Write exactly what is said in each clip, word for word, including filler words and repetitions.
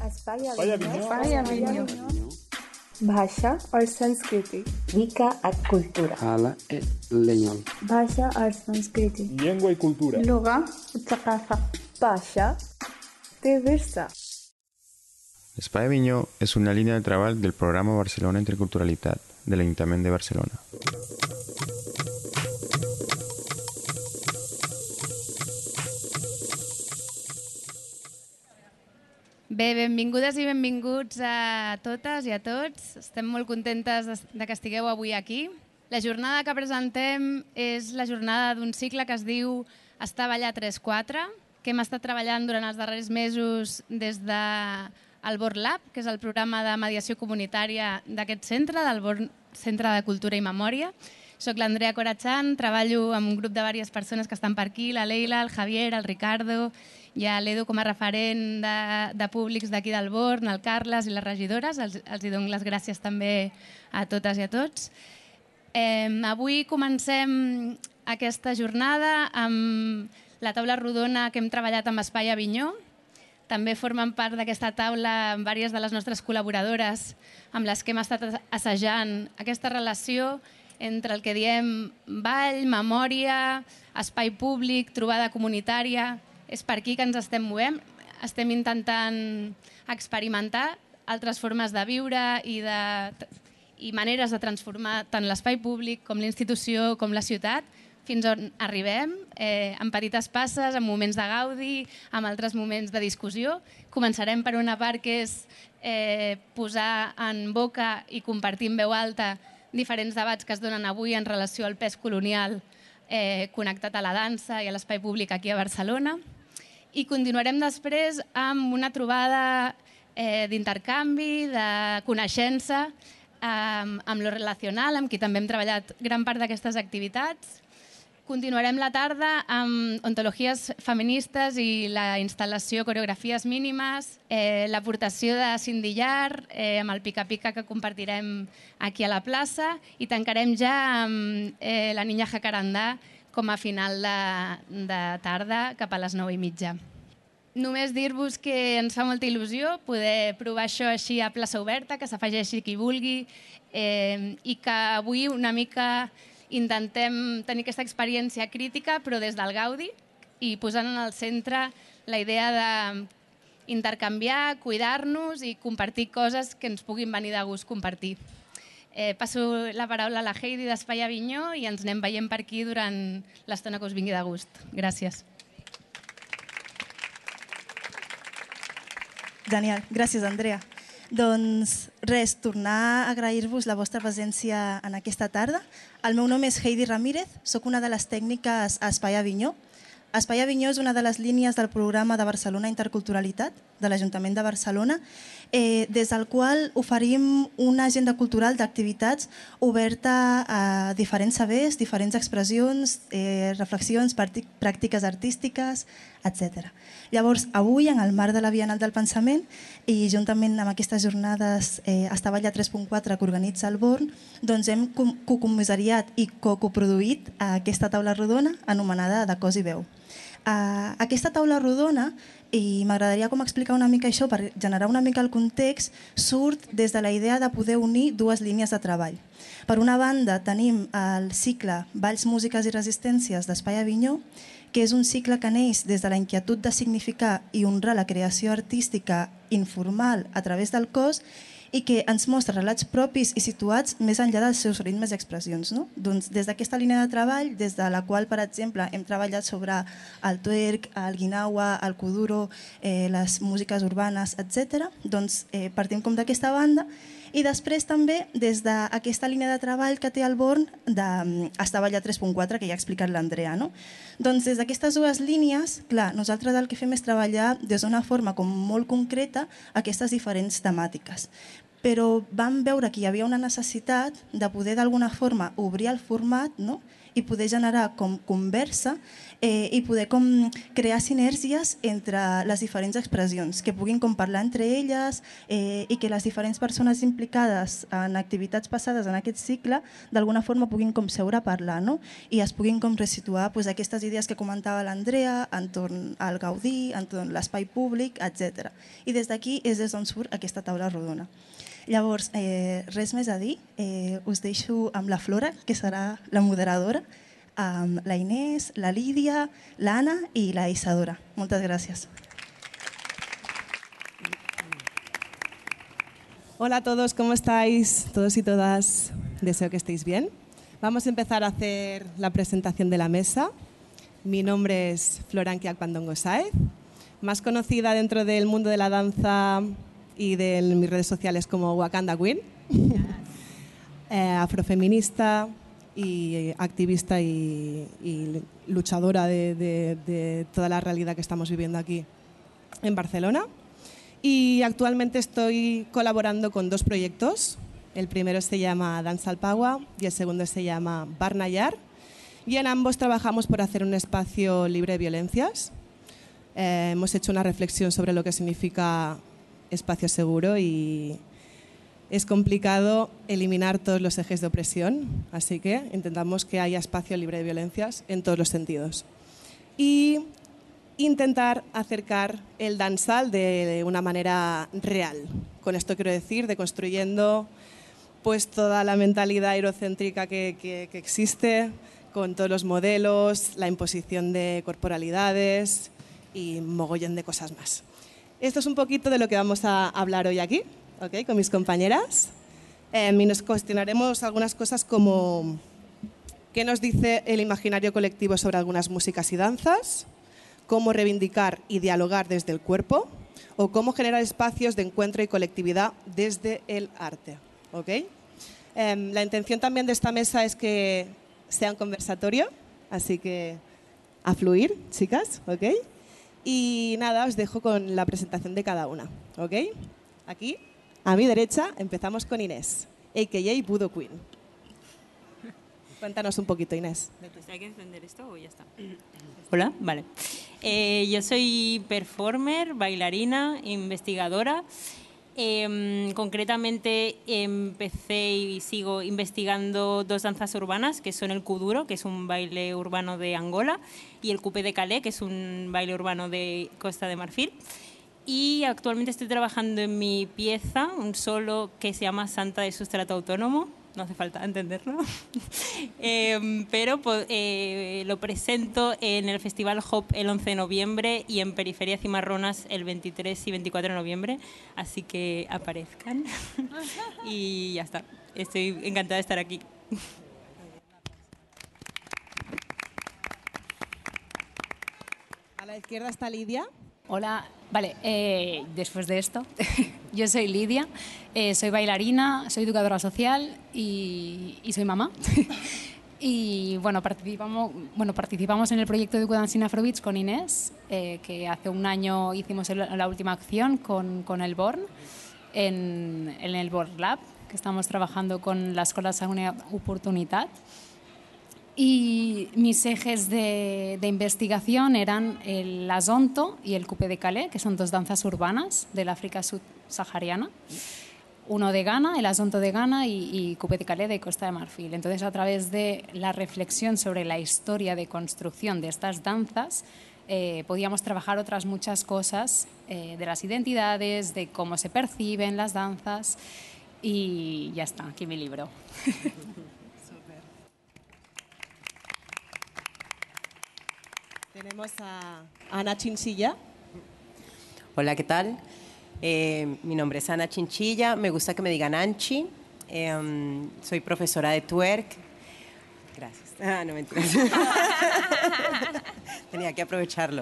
Espai Espai Avinyó, Avinyó, Espai Avinyó. भाषा और संस्कृति, Mica a cultura. على الليون भाषा और संस्कृति, llengua y cultura. اللغة والثقافة. Pasha de Versa. Espai Avinyó és una línia de treball del programa Barcelona Interculturalitat de l'Ajuntament de Barcelona. Bé, benvingudes i benvinguts a totes i a tots. Estem molt contentes de que estigueu avui aquí. La jornada que presentem és la jornada d'un cicle que es diu Està ballar tres quatre, que hem estat treballant durant els darrers mesos des del Born Lab, que és el programa de mediació comunitària d'aquest centre, del Born Centre de Cultura i Memòria. Soc l'Andrea Corachán, treballo amb un grup de diverses persones que estan per aquí, la Leila, el Javier, el Ricardo, hi ha l'Edu com a referent de, de públics d'aquí del Born, el Carles i les regidores, els, els hi dono les gràcies també a totes i a tots. Eh, avui comencem aquesta jornada amb la taula rodona que hem treballat amb Espai Avinyó. També formen part d'aquesta taula diverses de les nostres col·laboradores amb les que hem estat assajant aquesta relació entre el que diem ball, memòria, espai públic, trobada comunitària. És per aquí que ens estem movent. Estem intentant experimentar altres formes de viure i, de, i maneres de transformar tant l'espai públic com l'institució com la ciutat fins on arribem, eh, amb petites passes, amb moments de gaudi, amb altres moments de discussió. Començarem per una part que és eh, posar en boca i compartir en veu alta diferents debats que es donen avui en relació al pes colonial eh, connectat a la dansa i a l'espai públic aquí a Barcelona. I continuarem després amb una trobada eh, d'intercanvi, de coneixença, eh, amb lo relacional, amb qui també hem treballat gran part d'aquestes activitats. Continuarem la tarda amb ontologies feministes i la instal·lació Coreografies mínimes, eh, l'aportació de Cindy Llar, eh, amb el pica-pica que compartirem aquí a la plaça, i tancarem ja amb eh, la Niña Jacarandá com a final de, de tarda cap a les nou i mitja. Només dir-vos que ens fa molta il·lusió poder provar això així a plaça oberta, que s'afegeixi qui vulgui, eh, i que avui una mica intentem tenir aquesta experiència crítica però des del gaudi i posant en el centre la idea d'intercanviar, cuidar-nos i compartir coses que ens puguin venir de gust compartir. Eh, passo la paraula a la Heidi d'Espai Avinyó i ens anem veient per aquí durant l'estona que us vingui de gust. Gràcies. Genial, gràcies Andrea. Doncs res, tornar a agrair-vos la vostra presència en aquesta tarda. El meu nom és Heidi Ramírez, soc una de les tècniques a Espai Avinyó. Espai Avinyó és una de les línies del programa de Barcelona Interculturalitat de l'Ajuntament de Barcelona, eh, des del qual oferim una agenda cultural d'activitats oberta a diferents sabers, diferents expressions, eh, reflexions, pràctiques artístiques, etcètera. Llavors, avui, en el marc de la Bienal del Pensament i juntament amb aquestes jornades eh, Està ballar tres punt quatre que organitza el Born, doncs hem cocomissariat i coproduït aquesta taula rodona anomenada De cos i veu. Uh, aquesta taula rodona, i m'agradaria com explicar una mica això per generar una mica el context, surt des de la idea de poder unir dues línies de treball. Per una banda tenim el cicle Balls, Músiques i Resistències d'Espai Avinyó, que és un cicle que neix des de la inquietud de significar i honrar la creació artística informal a través del cos i que ens mostra relats propis i situats més enllà dels seus ritmes i expressions. No? Doncs des d'aquesta línia de treball, des de la qual, per exemple, hem treballat sobre el twerk, el guinawa, el kuduro, eh, les músiques urbanes, etcètera, doncs eh, partim com d'aquesta banda. I després també des d'aquesta línia de treball que té el Born d'Està ballar tres punt quatre, que ja ha explicat l'Andrea. No? Doncs des d'aquestes dues línies, clar, nosaltres el que fem és treballar des d'una forma com molt concreta aquestes diferents temàtiques. Però vam veure que hi havia una necessitat de poder d'alguna forma obrir el format, no? i poder generar com conversa eh, i poder com crear sinergies entre les diferents expressions, que puguin com parlar entre elles eh, i que les diferents persones implicades en activitats passades en aquest cicle d'alguna forma puguin com seure a parlar, no? I es puguin com resituar pues, aquestes idees que comentava l'Andrea entorn al Gaudí, entorn l'espai públic, etcètera. I des d'aquí és des d'on surt aquesta taula rodona. Llavors, eh, res més a dir, eh, us deixo amb la Flora, que serà la moderadora, amb la Inés, la Lídia, l'Anna i la Isadora. Moltes gràcies. Hola a todos, ¿cómo estáis? Todos y todas, deseo que estéis bien. Vamos a empezar a hacer la presentación de la mesa. Mi nombre es Floranquia Pandongo Sáez, más conocida dentro del mundo de la danza y de mis redes sociales como Wakanda Queen, eh, afrofeminista y activista y, y luchadora de, de, de toda la realidad que estamos viviendo aquí en Barcelona. Y actualmente estoy colaborando con dos proyectos. El primero se llama Danza al Pagua y el segundo se llama Barnayar. Y en ambos trabajamos por hacer un espacio libre de violencias. Eh, hemos hecho una reflexión sobre lo que significa espacio seguro y es complicado eliminar todos los ejes de opresión, así que intentamos que haya espacio libre de violencias en todos los sentidos. Y intentar acercar el danzal de una manera real. Con esto quiero decir, deconstruyendo pues, toda la mentalidad eurocéntrica que, que, que existe, con todos los modelos, la imposición de corporalidades y mogollón de cosas más. Esto es un poquito de lo que vamos a hablar hoy aquí, ¿okay? Con mis compañeras. Eh, y nos cuestionaremos algunas cosas como qué nos dice el imaginario colectivo sobre algunas músicas y danzas, cómo reivindicar y dialogar desde el cuerpo o cómo generar espacios de encuentro y colectividad desde el arte. ¿Okay? Eh, la intención también de esta mesa es que sea un conversatorio, así que a fluir, chicas, ¿ok? Y nada, os dejo con la presentación de cada una, ¿ok? Aquí, a mi derecha, empezamos con Inés, a k a. Budo Queen. Cuéntanos un poquito, Inés. ¿Hay que encender esto o ya está? Hola, vale. Eh, yo soy performer, bailarina, investigadora. Eh, concretamente empecé y sigo investigando dos danzas urbanas, que son el kuduro, que es un baile urbano de Angola, y el coupé de Calais, que es un baile urbano de Costa de Marfil. Y actualmente estoy trabajando en mi pieza, un solo que se llama Santa de Sustrato Autónomo. No hace falta entenderlo, eh, pero eh, lo presento en el Festival Hop el once de noviembre y en Periferia Cimarronas el veintitrés y veinticuatro de noviembre, así que aparezcan y ya está. Estoy encantada de estar aquí. A la izquierda está Lidia. Hola, vale, eh, después de esto, yo soy Lidia, eh, soy bailarina, soy educadora social y, y soy mamá. Y bueno participamos, bueno, participamos en el proyecto de Equidance Afrobeats con Inés, eh, que hace un año hicimos el, la última acción con, con el Born, en, en el Born Lab, que estamos trabajando con la Escola Segona Oportunitat. Y mis ejes de, de investigación eran el azonto y el coupé de Calais, que son dos danzas urbanas del África subsahariana. Uno de Ghana, el azonto de Ghana, y, y coupé de Calais de Costa de Marfil. Entonces, a través de la reflexión sobre la historia de construcción de estas danzas, eh, podíamos trabajar otras muchas cosas eh, de las identidades, de cómo se perciben las danzas. Y ya está, aquí mi libro. Tenemos a Ana Chinchilla. Hola, ¿qué tal? Eh, mi nombre es Ana Chinchilla, me gusta que me digan Anchi. Eh, soy profesora de twerk. Gracias. Ah, no, mentiras. Tenía que aprovecharlo.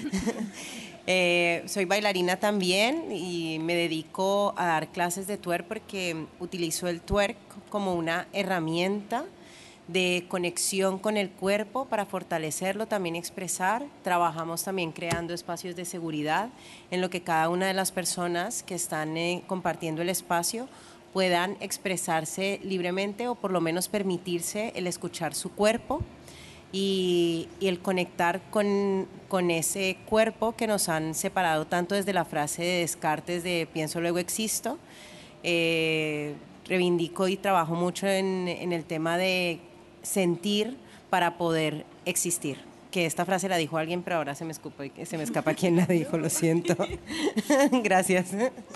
eh, soy bailarina también y me dedico a dar clases de twerk porque utilizo el twerk como una herramienta de conexión con el cuerpo para fortalecerlo, también expresar. Trabajamos también creando espacios de seguridad en lo que cada una de las personas que están eh, compartiendo el espacio puedan expresarse libremente o por lo menos permitirse el escuchar su cuerpo y, y el conectar con, con ese cuerpo que nos han separado tanto desde la frase de Descartes de pienso luego existo. Eh, reivindico y trabajo mucho en, en el tema de sentir para poder existir. Que esta frase la dijo alguien, pero ahora se me, escupa, se me escapa quién la dijo, lo siento. Gracias.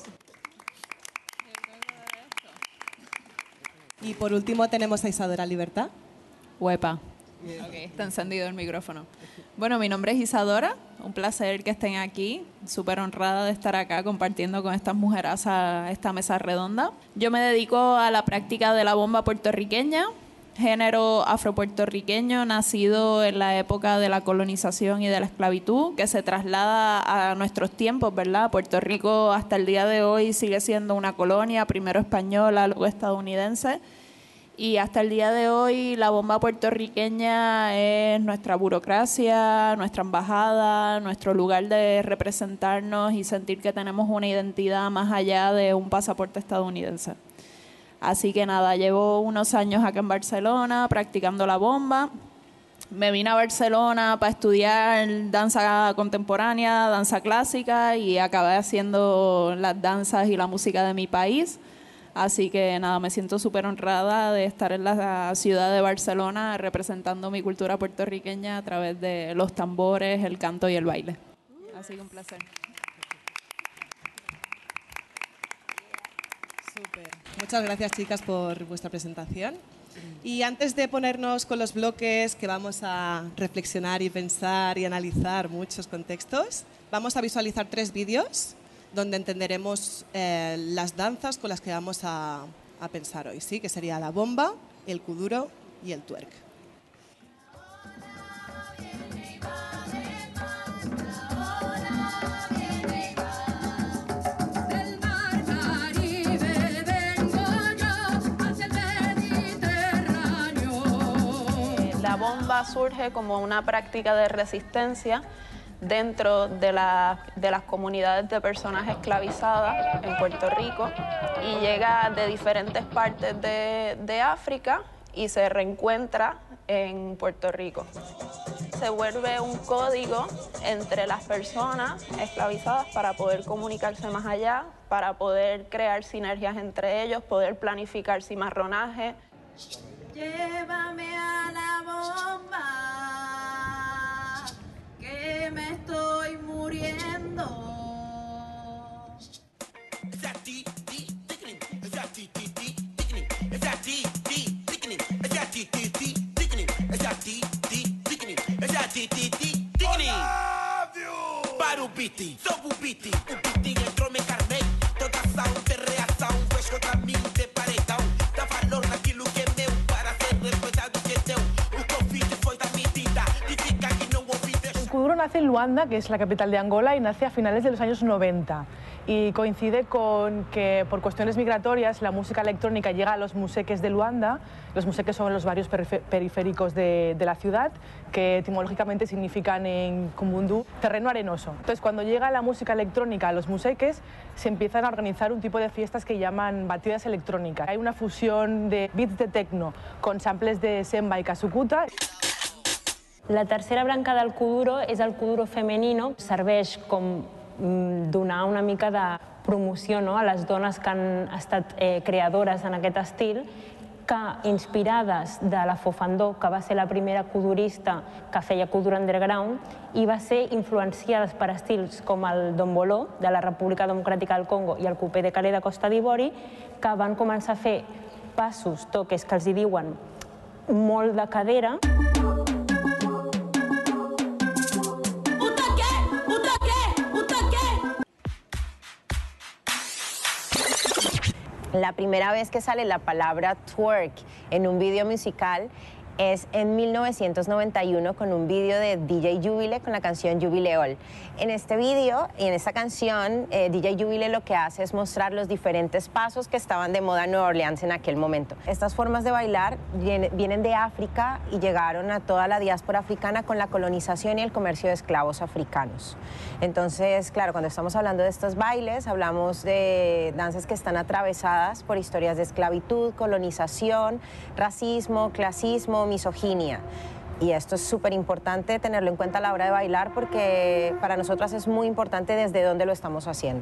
Y por último tenemos a Isadora Libertad. Huepa. Ok, está encendido el micrófono. Bueno, mi nombre es Isadora, un placer que estén aquí, súper honrada de estar acá compartiendo con estas mujerazas esta mesa redonda. Yo me dedico a la práctica de la bomba puertorriqueña, género afropuertorriqueño nacido en la época de la colonización y de la esclavitud, que se traslada a nuestros tiempos, ¿verdad? Puerto Rico hasta el día de hoy sigue siendo una colonia, primero española, luego estadounidense, y hasta el día de hoy la bomba puertorriqueña es nuestra burocracia, nuestra embajada, nuestro lugar de representarnos y sentir que tenemos una identidad más allá de un pasaporte estadounidense. Así que nada, llevo unos años acá en Barcelona practicando la bomba. Me vine a Barcelona para estudiar danza contemporánea, danza clásica y acabé haciendo las danzas y la música de mi país. Así que nada, me siento súper honrada de estar en la ciudad de Barcelona representando mi cultura puertorriqueña a través de los tambores, el canto y el baile. Así que un placer. Súper. Muchas gracias, chicas, por vuestra presentación. Y antes de ponernos con los bloques que vamos a reflexionar y pensar y analizar muchos contextos, vamos a visualizar tres vídeos donde entenderemos eh, las danzas con las que vamos a, a pensar hoy, ¿sí? Que sería la bomba, el kuduro y el twerk. La bomba surge como una práctica de resistencia dentro de, la, de las comunidades de personas esclavizadas en Puerto Rico y llega de diferentes partes de, de África y se reencuentra en Puerto Rico. Se vuelve un código entre las personas esclavizadas para poder comunicarse más allá, para poder crear sinergias entre ellos, poder planificar cimarronaje. Llévame a la bomba, que me estoy muriendo. Para o beat, sobe o beat, o beat entrou me carnei, toda ação tem reação, vez contra mim tem paredão, dá valor naquilo que é meu, para ser respeitado que é teu, o convite foi da medida, e fica que não ouvides. El kuduro nace en Luanda, que es la capital de Angola, y nace a finales de los años noventa. Y coincide con que por cuestiones migratorias la música electrónica llega a los museques de Luanda. Los museques son los barrios periféricos de, de la ciudad, que etimológicamente significan en kumbundu terreno arenoso. Entonces, cuando llega la música electrónica a los museques, se empiezan a organizar un tipo de fiestas que llaman batidas electrónicas. Hay una fusión de beats de techno con samples de semba y kasukuta. La tercera branca del kuduro és el kuduro femenino. Serveix com donar una mica de promoció, no?, a les dones que han estat eh, creadores en aquest estil, que inspirades de la Fofandó, que va ser la primera kudurista que feia kuduro underground, i va ser influenciades per estils com el domboló de la República Democràtica del Congo i el cupé de Calais de Costa d'Ivori, que van començar a fer passos, toques que els hi diuen molt de cadera. La primera vez que sale la palabra twerk en un video musical es en mil novecientos noventa y uno con un vídeo de D J Jubile con la canción Jubileol. En este vídeo y en esta canción, eh, D J Jubile lo que hace es mostrar los diferentes pasos que estaban de moda en Nueva Orleans en aquel momento. Estas formas de bailar viene, vienen de África y llegaron a toda la diáspora africana con la colonización y el comercio de esclavos africanos. Entonces, claro, cuando estamos hablando de estos bailes, hablamos de danzas que están atravesadas por historias de esclavitud, colonización, racismo, clasismo, misoginia. Y esto es súper importante tenerlo en cuenta a la hora de bailar porque para nosotras es muy importante desde dónde lo estamos haciendo.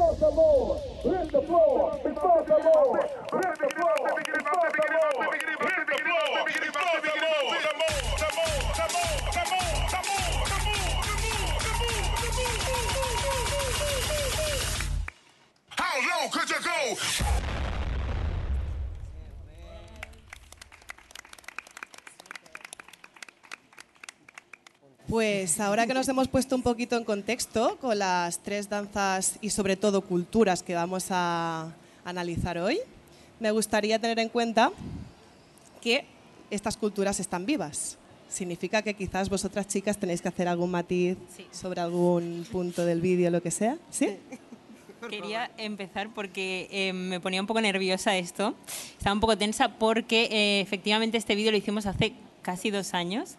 Pues ahora que nos hemos puesto un poquito en contexto con las tres danzas y sobre todo culturas que vamos a analizar hoy, me gustaría tener en cuenta que estas culturas están vivas. Significa que quizás vosotras chicas tenéis que hacer algún matiz sí. sobre algún punto del vídeo, lo que sea. ¿Sí? Quería empezar porque eh, me ponía un poco nerviosa esto. Estaba un poco tensa porque eh, efectivamente este vídeo lo hicimos hace casi dos años.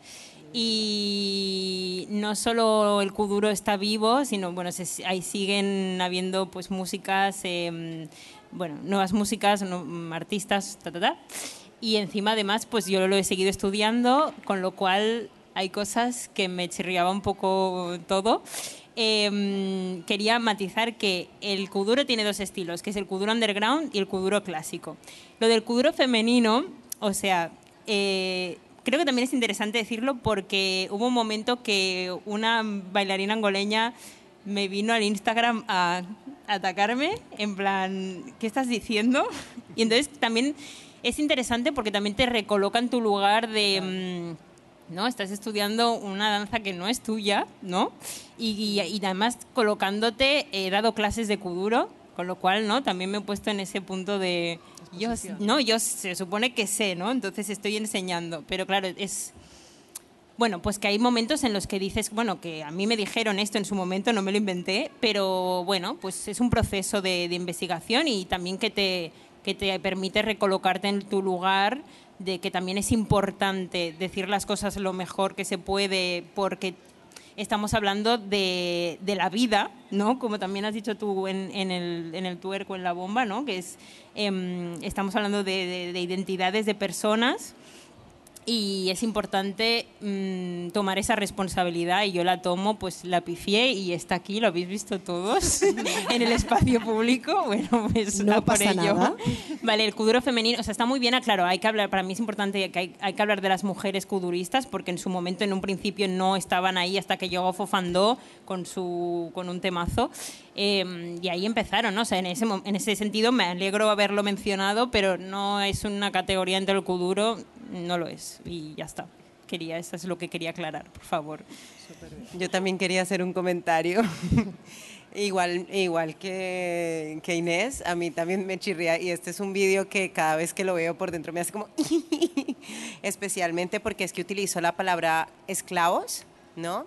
Y no solo el kuduro está vivo, sino bueno, se, ahí siguen habiendo pues músicas, eh, bueno, nuevas músicas, no, artistas, ta, ta, ta. Y encima además pues yo lo he seguido estudiando, con lo cual hay cosas que me chirriaba un poco todo. Eh, quería matizar que el kuduro tiene dos estilos, que es el kuduro underground y el kuduro clásico. Lo del kuduro femenino, o sea, eh, creo que también es interesante decirlo porque hubo un momento que una bailarina angoleña me vino al Instagram a atacarme, en plan, ¿qué estás diciendo? Y entonces también es interesante porque también te recoloca en tu lugar de... ¿no? Estás estudiando una danza que no es tuya, ¿no? Y, y, y además colocándote, he dado clases de kuduro, con lo cual, ¿no? También me he puesto en ese punto de... Yo, no, yo se supone que sé, ¿no? Entonces estoy enseñando. Pero claro, es... Bueno, pues que hay momentos en los que dices, bueno, que a mí me dijeron esto en su momento, no me lo inventé, pero bueno, pues es un proceso de, de investigación y también que te, que te permite recolocarte en tu lugar, de que también es importante decir las cosas lo mejor que se puede porque estamos hablando de, de la vida, ¿no? Como también has dicho tú en, en, el, en el tuerco, en la bomba, ¿no? Que es, eh, estamos hablando de, de, de identidades de personas y es importante mmm, tomar esa responsabilidad y yo la tomo, pues la pifié y está aquí, lo habéis visto todos en el espacio público, bueno, pues no a por pasa ello. Nada. Vale, el kuduro femenino, o sea, está muy bien, claro, hay que hablar, para mí es importante que hay, hay que hablar de las mujeres kuduristas porque en su momento, en un principio, no estaban ahí hasta que llegó Fofandó con, su, con un temazo. Eh, y ahí empezaron, ¿no? O sea, en ese, en ese sentido me alegro haberlo mencionado, pero no es una categoría entre el kuduro, no lo es, y ya está. Quería, eso es lo que quería aclarar, por favor. Yo también quería hacer un comentario. igual igual que, que Inés, a mí también me chirría, y este es un vídeo que cada vez que lo veo por dentro me hace como... especialmente porque es que utilizó la palabra esclavos, ¿no?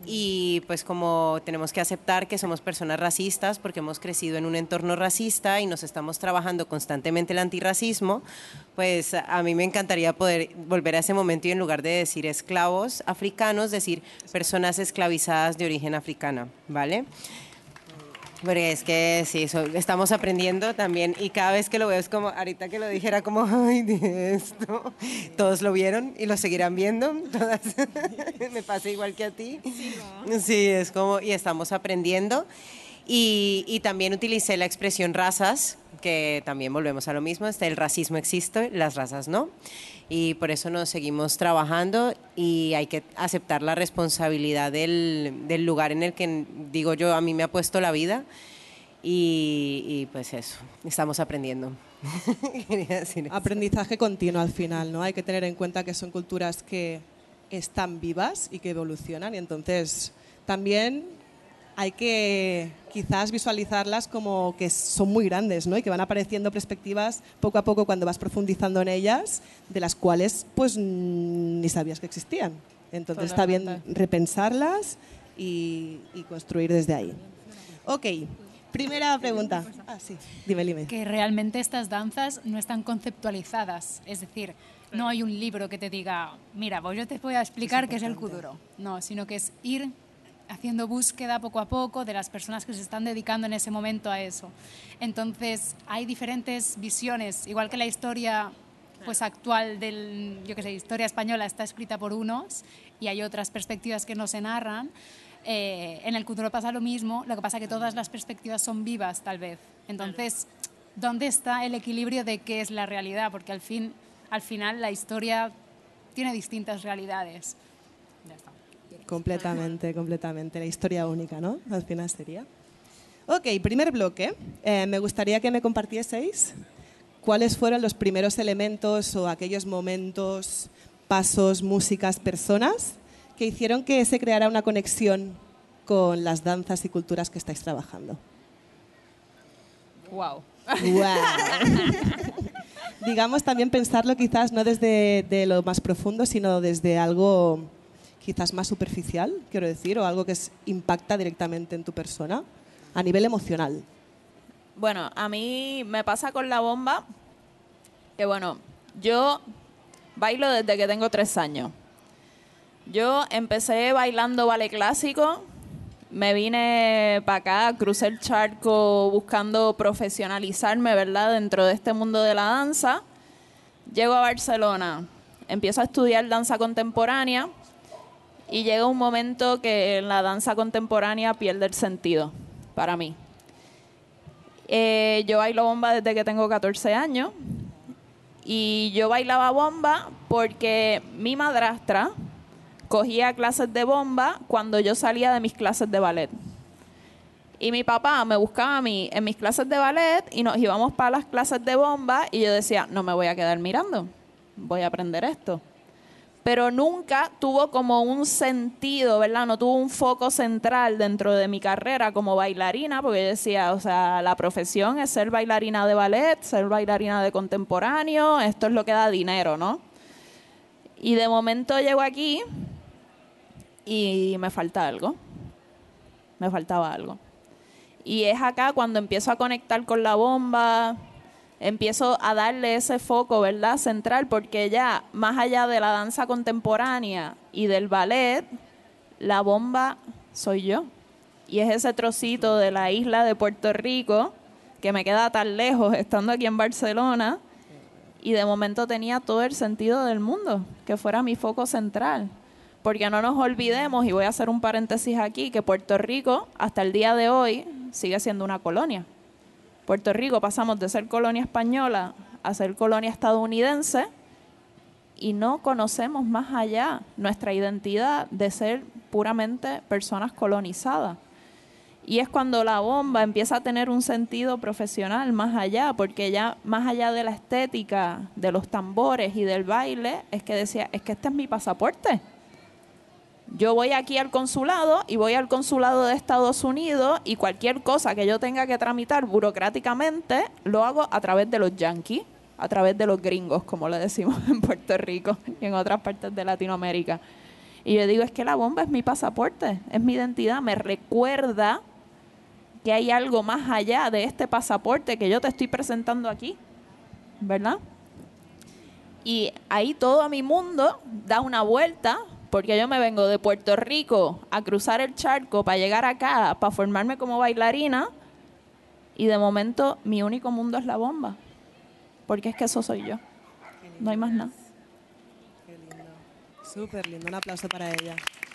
Y pues como tenemos que aceptar que somos personas racistas porque hemos crecido en un entorno racista y nos estamos trabajando constantemente el antirracismo, pues a mí me encantaría poder volver a ese momento y en lugar de decir esclavos africanos, decir personas esclavizadas de origen africana, ¿vale? Porque es que sí, so, estamos aprendiendo también y cada vez que lo veo es como, ahorita que lo dijera como, ay, de esto, todos lo vieron y lo seguirán viendo, todas, me pasa igual que a ti. Sí, ¿no? Sí, es como, y estamos aprendiendo y, y también utilicé la expresión razas, que también volvemos a lo mismo, el racismo existe, las razas no. Y por eso nos seguimos trabajando y hay que aceptar la responsabilidad del, del lugar en el que, digo yo, a mí me ha puesto la vida y, y pues eso, estamos aprendiendo. Quería decir eso. Aprendizaje continuo al final, ¿no? Hay que tener en cuenta que son culturas que están vivas y que evolucionan y entonces también hay que quizás visualizarlas como que son muy grandes, ¿no? Y que van apareciendo perspectivas poco a poco cuando vas profundizando en ellas, de las cuales pues ni sabías que existían. Entonces Totalmente. está bien repensarlas y, y construir desde ahí. Ok, primera pregunta. Ah, sí, dime, dime. Que realmente estas danzas no están conceptualizadas, es decir, no hay un libro que te diga, mira, pues yo te voy a explicar qué es el kuduro. No, sino que es ir haciendo búsqueda poco a poco de las personas que se están dedicando en ese momento a eso. Entonces, hay diferentes visiones, igual que la historia pues actual del, yo qué sé, historia española está escrita por unos y hay otras perspectivas que no se narran. Eh, en el kuduro pasa lo mismo, lo que pasa que todas las perspectivas son vivas, tal vez. Entonces, ¿dónde está el equilibrio de qué es la realidad? Porque al fin, al final la historia tiene distintas realidades. Ya está. Completamente, completamente. La historia única, ¿no? Al final sería. Ok, primer bloque. Eh, me gustaría que me compartieseis cuáles fueron los primeros elementos o aquellos momentos, pasos, músicas, personas que hicieron que se creara una conexión con las danzas y culturas que estáis trabajando. Wow. Wow. Digamos, también pensarlo quizás no desde de lo más profundo, sino desde algo quizás más superficial, quiero decir, o algo que es, impacta directamente en tu persona a nivel emocional. Bueno, a mí me pasa con la bomba que, bueno, yo bailo desde que tengo tres años. Yo empecé bailando ballet clásico, me vine para acá, crucé el charco buscando profesionalizarme, ¿verdad?, dentro de este mundo de la danza. Llego a Barcelona, empiezo a estudiar danza contemporánea y llega un momento que la danza contemporánea pierde el sentido para mí. Eh, yo bailo bomba desde que tengo catorce años y yo bailaba bomba porque mi madrastra cogía clases de bomba cuando yo salía de mis clases de ballet. Y mi papá me buscaba a mí en mis clases de ballet y nos íbamos para las clases de bomba y yo decía, no me voy a quedar mirando, voy a aprender esto. Pero nunca tuvo como un sentido, ¿verdad? No tuvo un foco central dentro de mi carrera como bailarina, porque yo decía, o sea, la profesión es ser bailarina de ballet, ser bailarina de contemporáneo, esto es lo que da dinero, ¿no? Y de momento llego aquí y me falta algo, me faltaba algo. Y es acá cuando empiezo a conectar con la bomba, empiezo a darle ese foco, ¿verdad?, central, porque ya más allá de la danza contemporánea y del ballet, la bomba soy yo. Y es ese trocito de la isla de Puerto Rico que me queda tan lejos estando aquí en Barcelona y de momento tenía todo el sentido del mundo, que fuera mi foco central. Porque no nos olvidemos, y voy a hacer un paréntesis aquí, que Puerto Rico hasta el día de hoy sigue siendo una colonia. Puerto Rico pasamos de ser colonia española a ser colonia estadounidense y no conocemos más allá nuestra identidad de ser puramente personas colonizadas. Y es cuando la bomba empieza a tener un sentido profesional más allá, porque ya más allá de la estética, de los tambores y del baile, es que decía, es que este es mi pasaporte. Yo voy aquí al consulado y voy al consulado de Estados Unidos y cualquier cosa que yo tenga que tramitar burocráticamente lo hago a través de los yanquis, a través de los gringos, como le decimos en Puerto Rico y en otras partes de Latinoamérica. Y yo digo, es que la bomba es mi pasaporte, es mi identidad, me recuerda que hay algo más allá de este pasaporte que yo te estoy presentando aquí, ¿verdad? Y ahí todo mi mundo da una vuelta, porque yo me vengo de Puerto Rico a cruzar el charco para llegar acá, para formarme como bailarina, y de momento mi único mundo es la bomba, porque es que eso soy yo, no hay más nada. Qué lindo, súper lindo, un aplauso para ella.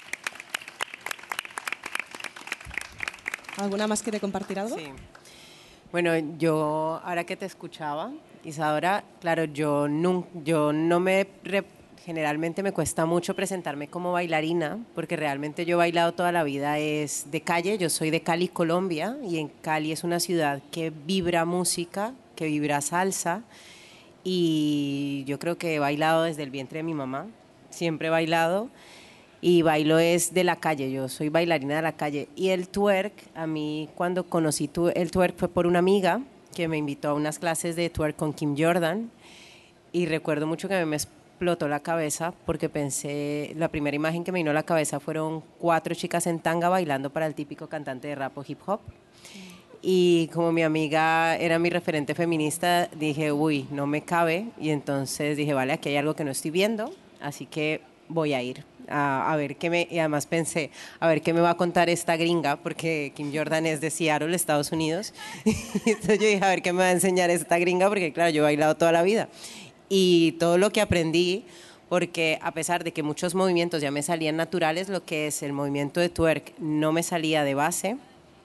¿Alguna más quiere compartir algo? Sí. Bueno, yo ahora que te escuchaba, Isadora, claro, yo no, yo no me... Rep Generalmente me cuesta mucho presentarme como bailarina, porque realmente yo he bailado toda la vida es de calle. Yo soy de Cali, Colombia, y en Cali es una ciudad que vibra música, que vibra salsa, y yo creo que he bailado desde el vientre de mi mamá, siempre he bailado. y bailo es de la calle, yo soy bailarina de la calle. Y el twerk, a mí cuando conocí tu, el twerk fue por una amiga que me invitó a unas clases de twerk con Kim Jordan, y recuerdo mucho que a mí me explotó la cabeza porque pensé, la primera imagen que me vino a la cabeza fueron cuatro chicas en tanga bailando para el típico cantante de rap o hip hop. Y como mi amiga era mi referente feminista, dije, uy, no me cabe. Y entonces dije, vale, aquí hay algo que no estoy viendo, así que voy a ir a, a ver qué me... Y además pensé, a ver qué me va a contar esta gringa, porque Kim Jordan es de Seattle, Estados Unidos. Entonces yo dije, a ver qué me va a enseñar esta gringa, porque claro, yo he bailado toda la vida. Y todo lo que aprendí, porque a pesar de que muchos movimientos ya me salían naturales, lo que es el movimiento de twerk no me salía de base.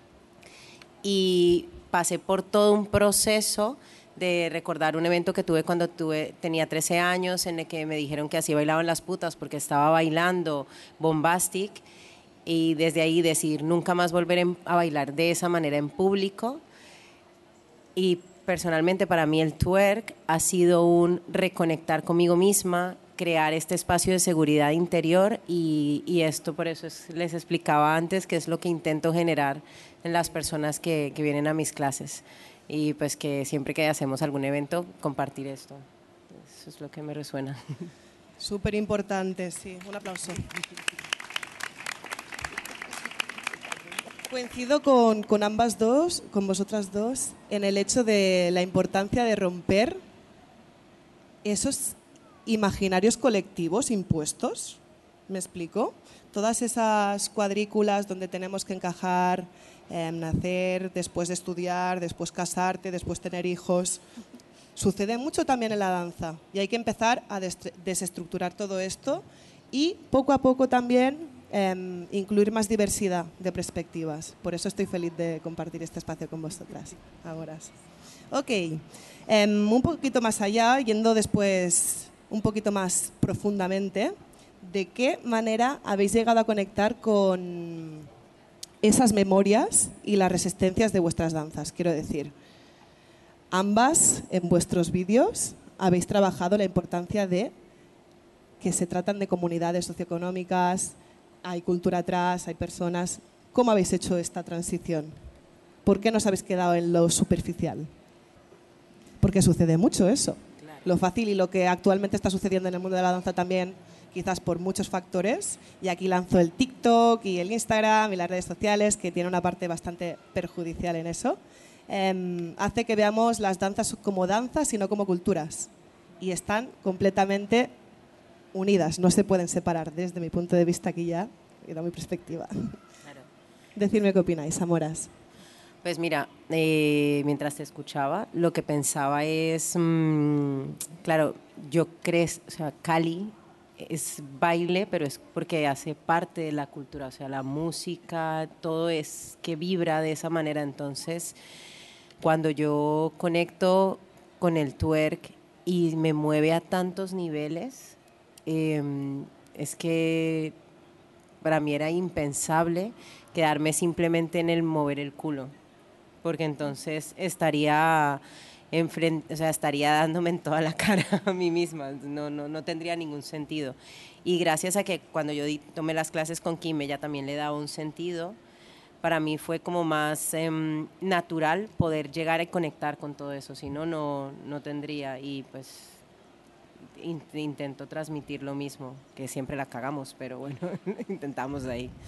Y pasé por todo un proceso de recordar un evento que tuve cuando tuve, tenía trece años, en el que me dijeron que así bailaban las putas porque estaba bailando Bombastic, y desde ahí decidir nunca más volver en, a bailar de esa manera en público. Y personalmente para mí el twerk ha sido un reconectar conmigo misma, crear este espacio de seguridad interior, y, y esto por eso es, les explicaba antes que es lo que intento generar en las personas que, que vienen a mis clases, y pues que siempre que hacemos algún evento compartir esto, eso es lo que me resuena. Súper importante, sí, un aplauso. Coincido con, con ambas dos, con vosotras dos, en el hecho de la importancia de romper esos imaginarios colectivos impuestos. ¿Me explico? Todas esas cuadrículas donde tenemos que encajar, eh, nacer, después de estudiar, después casarte, después tener hijos. Sucede mucho también en la danza y hay que empezar a des desestructurar todo esto y poco a poco también eh, incluir más diversidad de perspectivas. Por eso estoy feliz de compartir este espacio con vosotras. Ahora. Ok, eh, un poquito más allá, yendo después un poquito más profundamente, ¿de qué manera habéis llegado a conectar con esas memorias y las resistencias de vuestras danzas? Quiero decir, ambas en vuestros vídeos habéis trabajado la importancia de que se tratan de comunidades socioeconómicas, hay cultura atrás, hay personas. ¿Cómo habéis hecho esta transición? ¿Por qué no os habéis quedado en lo superficial? Porque sucede mucho eso. Lo fácil y lo que actualmente está sucediendo en el mundo de la danza también, quizás por muchos factores, y aquí lanzo el TikTok y el Instagram y las redes sociales, que tiene una parte bastante perjudicial en eso, eh, hace que veamos las danzas como danzas y no como culturas, y están completamente unidas, no se pueden separar, desde mi punto de vista aquí ya, y da mi perspectiva. Claro. Decidme qué opináis, amoras. Pues mira, eh, mientras te escuchaba, lo que pensaba es, mmm, claro, yo creo, o sea, Cali es baile, pero es porque hace parte de la cultura, o sea, la música, todo es que vibra de esa manera. Entonces, cuando yo conecto con el twerk y me mueve a tantos niveles, eh, es que para mí era impensable quedarme simplemente en el mover el culo, porque entonces estaría enfrente, o sea, estaría dándome en toda la cara a mí misma, no, no, no tendría ningún sentido. Y gracias a que cuando yo di, tomé las clases con Kim, ella también le daba un sentido, para mí fue como más eh, natural poder llegar a conectar con todo eso, si no, no, no tendría. Y pues in, intento transmitir lo mismo, que siempre la cagamos, pero bueno, intentamos de ahí.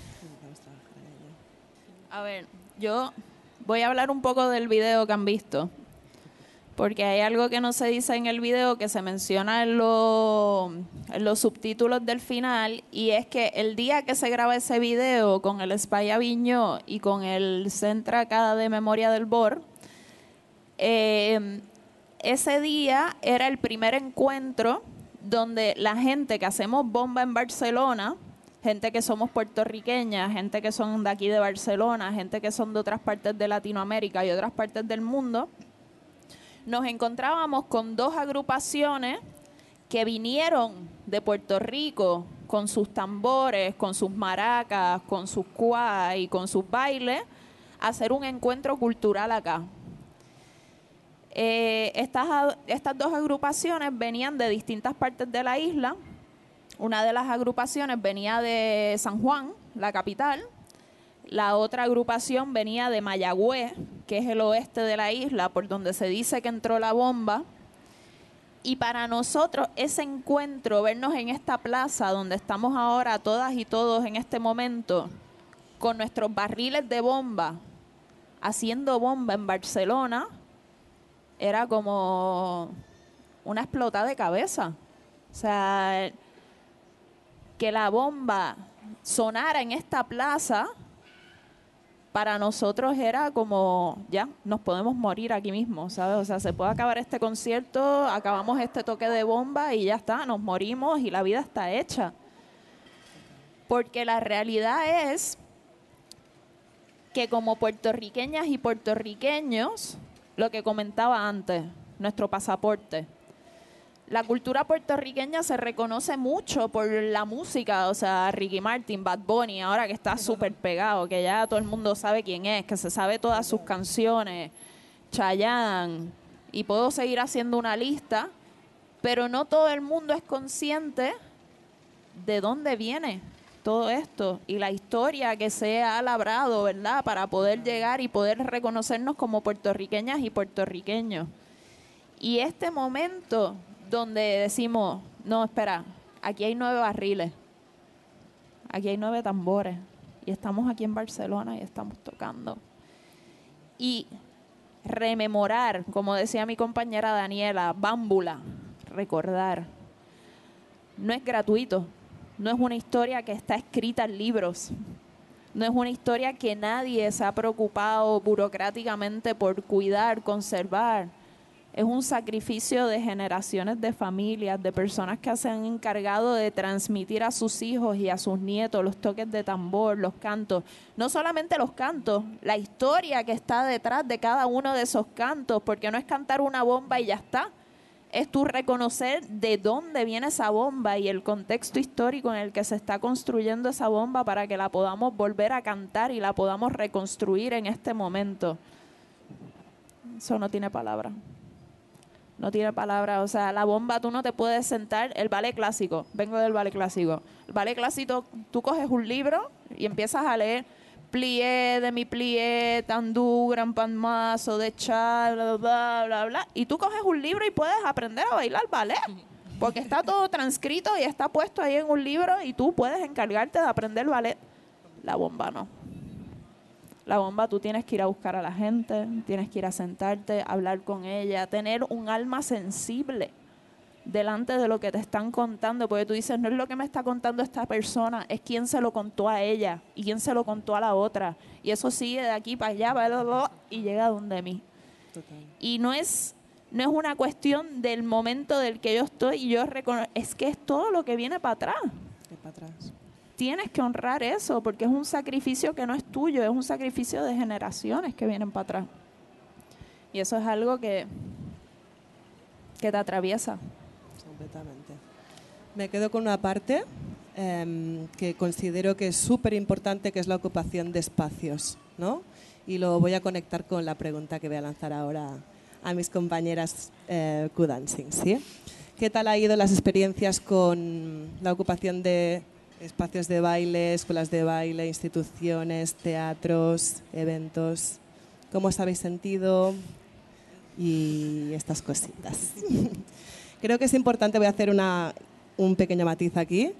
A ver, yo voy a hablar un poco del video que han visto, porque hay algo que no se dice en el video que se menciona en, lo, en los subtítulos del final, y es que el día que se graba ese video con el Espai Aviñó y con el Centre Acá de Memoria del B O R, eh, ese día era el primer encuentro donde la gente que hacemos bomba en Barcelona, gente que somos puertorriqueñas, gente que son de aquí de Barcelona, gente que son de otras partes de Latinoamérica y otras partes del mundo, nos encontrábamos con dos agrupaciones que vinieron de Puerto Rico con sus tambores, con sus maracas, con sus cuas y con sus bailes, a hacer un encuentro cultural acá. Eh, estas, estas dos agrupaciones venían de distintas partes de la isla. Una de las agrupaciones venía de San Juan, la capital. La otra agrupación venía de Mayagüez, que es el oeste de la isla, por donde se dice que entró la bomba. Y para nosotros ese encuentro, vernos en esta plaza donde estamos ahora todas y todos en este momento, con nuestros barriles de bomba, haciendo bomba en Barcelona, era como una explotada de cabeza. O sea, que la bomba sonara en esta plaza, para nosotros era como, ya, nos podemos morir aquí mismo, ¿sabes? O sea, se puede acabar este concierto, acabamos este toque de bomba y ya está, nos morimos y la vida está hecha. Porque la realidad es que como puertorriqueñas y puertorriqueños, lo que comentaba antes, nuestro pasaporte. La cultura puertorriqueña se reconoce mucho por la música, o sea, Ricky Martin, Bad Bunny, ahora que está súper pegado, que ya todo el mundo sabe quién es, que se sabe todas sus canciones, Chayanne, y puedo seguir haciendo una lista, pero no todo el mundo es consciente de dónde viene todo esto y la historia que se ha labrado, ¿verdad?, para poder llegar y poder reconocernos como puertorriqueñas y puertorriqueños. Y este momento donde decimos, no, espera, aquí hay nueve barriles, aquí hay nueve tambores, y estamos aquí en Barcelona y estamos tocando. Y rememorar, como decía mi compañera Daniela, bámbula, recordar. No es gratuito, no es una historia que está escrita en libros, no es una historia que nadie se ha preocupado burocráticamente por cuidar, conservar. Es un sacrificio de generaciones de familias, de personas que se han encargado de transmitir a sus hijos y a sus nietos los toques de tambor, los cantos. No solamente los cantos, la historia que está detrás de cada uno de esos cantos, porque no es cantar una bomba y ya está. Es tú reconocer de dónde viene esa bomba y el contexto histórico en el que se está construyendo esa bomba para que la podamos volver a cantar y la podamos reconstruir en este momento. Eso no tiene palabra. No tiene palabra, o sea, la bomba tú no te puedes sentar, el ballet clásico, vengo del ballet clásico, el ballet clásico, tú coges un libro y empiezas a leer plié, demi-plié, tandú, gran pan mazo, de chá, bla, bla, bla, bla, y tú coges un libro y puedes aprender a bailar ballet, porque está todo transcrito y está puesto ahí en un libro y tú puedes encargarte de aprender ballet. La bomba no. La bomba tú tienes que ir a buscar a la gente, tienes que ir a sentarte, hablar con ella, tener un alma sensible delante de lo que te están contando, porque tú dices, no es lo que me está contando esta persona, es quién se lo contó a ella y quién se lo contó a la otra. Y eso sigue de aquí para allá, bla, bla, bla, y llega a donde mí. Total. Y no es, no es una cuestión del momento del que yo estoy y yo reconozco, es que es todo lo que viene para atrás. Es para atrás. Tienes que honrar eso porque es un sacrificio que no es tuyo, es un sacrificio de generaciones que vienen para atrás. Y eso es algo que, que te atraviesa. Completamente. Me quedo con una parte eh, que considero que es súper importante, que es la ocupación de espacios, ¿no? Y lo voy a conectar con la pregunta que voy a lanzar ahora a mis compañeras eh, Q-Dancing, ¿sí? ¿Qué tal ha ido las experiencias con la ocupación de espacios de baile, escuelas de baile, instituciones, teatros, eventos? ¿Cómo os habéis sentido? Y estas cositas. Creo que es importante, voy a hacer una, un pequeño matiz aquí.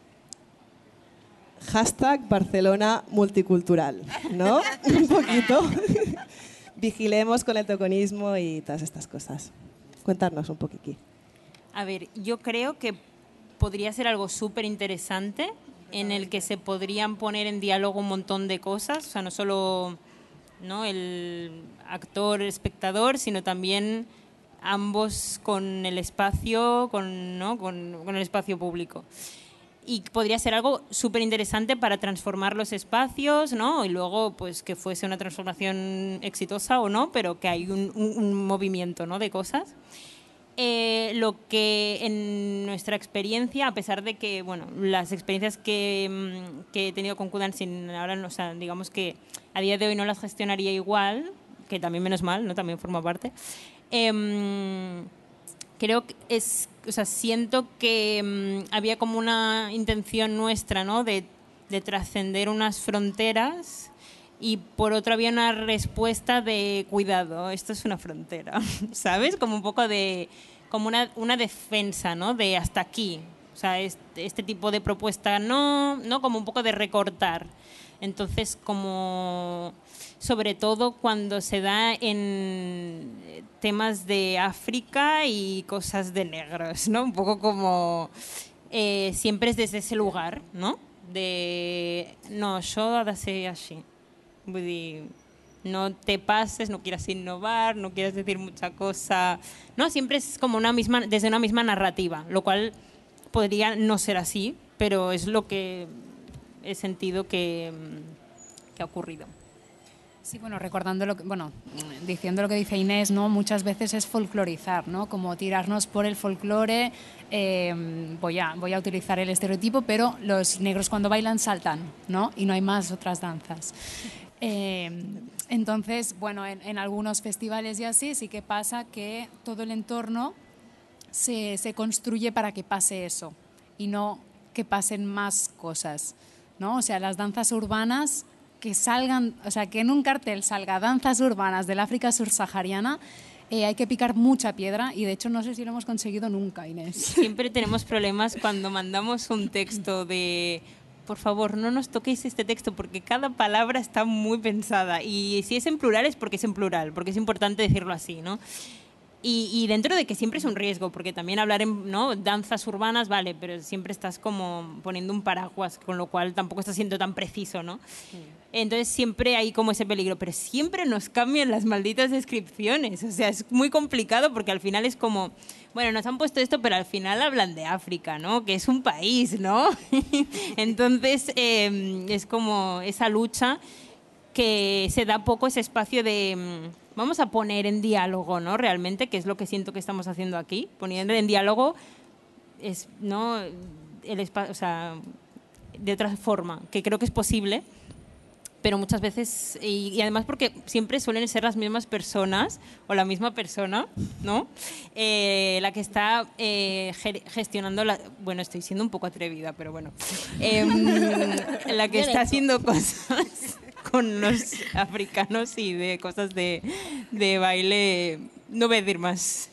Hashtag Barcelona multicultural, ¿no? Un poquito. Vigilemos con el toconismo y todas estas cosas. Cuéntanos un poquito. A ver, yo creo que podría ser algo súper interesante en el que se podrían poner en diálogo un montón de cosas, o sea, no solo, ¿no?, el actor, espectador, sino también ambos con el espacio, con, ¿no?, con, con el espacio público. Y podría ser algo súper interesante para transformar los espacios, ¿no? Y luego, pues, que fuese una transformación exitosa o no, pero que hay un, un, un movimiento, ¿no?, de cosas. Eh, lo que en nuestra experiencia, a pesar de que, bueno, las experiencias que, que he tenido con Q-Dancing ahora, o sea, digamos que a día de hoy no las gestionaría igual, que también menos mal, ¿no?, también forma parte. Eh, creo que es o sea, siento que mmm, había como una intención nuestra, ¿no? De, de trascender unas fronteras, y por otro había una respuesta de cuidado, esto es una frontera, ¿sabes? Como un poco de, como una, una defensa, ¿no? De hasta aquí, o sea, este, este tipo de propuesta no, no, como un poco de recortar. Entonces, como sobre todo cuando se da en temas de África y cosas de negros, ¿no? Un poco como eh, siempre es desde ese lugar, ¿no? De no, yo ha de ser así. Vull dir, no te pases, no quieras innovar, no quieras decir mucha cosa, no, siempre es como una misma, desde una misma narrativa, lo cual podría no ser así, pero es lo que he sentido que, que ha ocurrido. Sí, bueno, recordando lo que, bueno, diciendo lo que dice Inés, ¿no? Muchas veces es folclorizar, ¿no? Como tirarnos por el folclore, eh, voy a, voy a utilizar el estereotipo, pero los negros cuando bailan saltan, ¿no? Y no hay más otras danzas. Eh, entonces, bueno, en, en algunos festivales y así sí que pasa que todo el entorno se, se construye para que pase eso y no que pasen más cosas, ¿no? O sea, las danzas urbanas que salgan, o sea, que en un cartel salga danzas urbanas del África subsahariana, eh, hay que picar mucha piedra, y de hecho no sé si lo hemos conseguido nunca, Inés. Siempre tenemos problemas cuando mandamos un texto de por favor, no nos toquéis este texto porque cada palabra está muy pensada, y si es en plural es porque es en plural, porque es importante decirlo así, ¿no? Y, y dentro de que siempre es un riesgo, porque también hablar en, ¿no?, danzas urbanas, vale, pero siempre estás como poniendo un paraguas, con lo cual tampoco estás siendo tan preciso, ¿no? Sí. Entonces siempre hay como ese peligro, pero siempre nos cambian las malditas descripciones, o sea, es muy complicado porque al final es como, bueno, nos han puesto esto, pero al final hablan de África, ¿no?, que es un país, ¿no? Entonces eh, es como esa lucha que se da poco ese espacio de vamos a poner en diálogo, ¿no? Realmente, que es lo que siento que estamos haciendo aquí, poniendo en diálogo es, ¿no?, el espacio, o sea, de otra forma, que creo que es posible, pero muchas veces, y, y además porque siempre suelen ser las mismas personas o la misma persona, ¿no?, eh, la que está eh, gestionando, la, bueno, estoy siendo un poco atrevida, pero bueno, eh, la que está haciendo cosas con los africanos y de cosas de, de baile, no voy a decir más.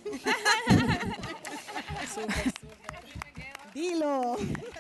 Dilo.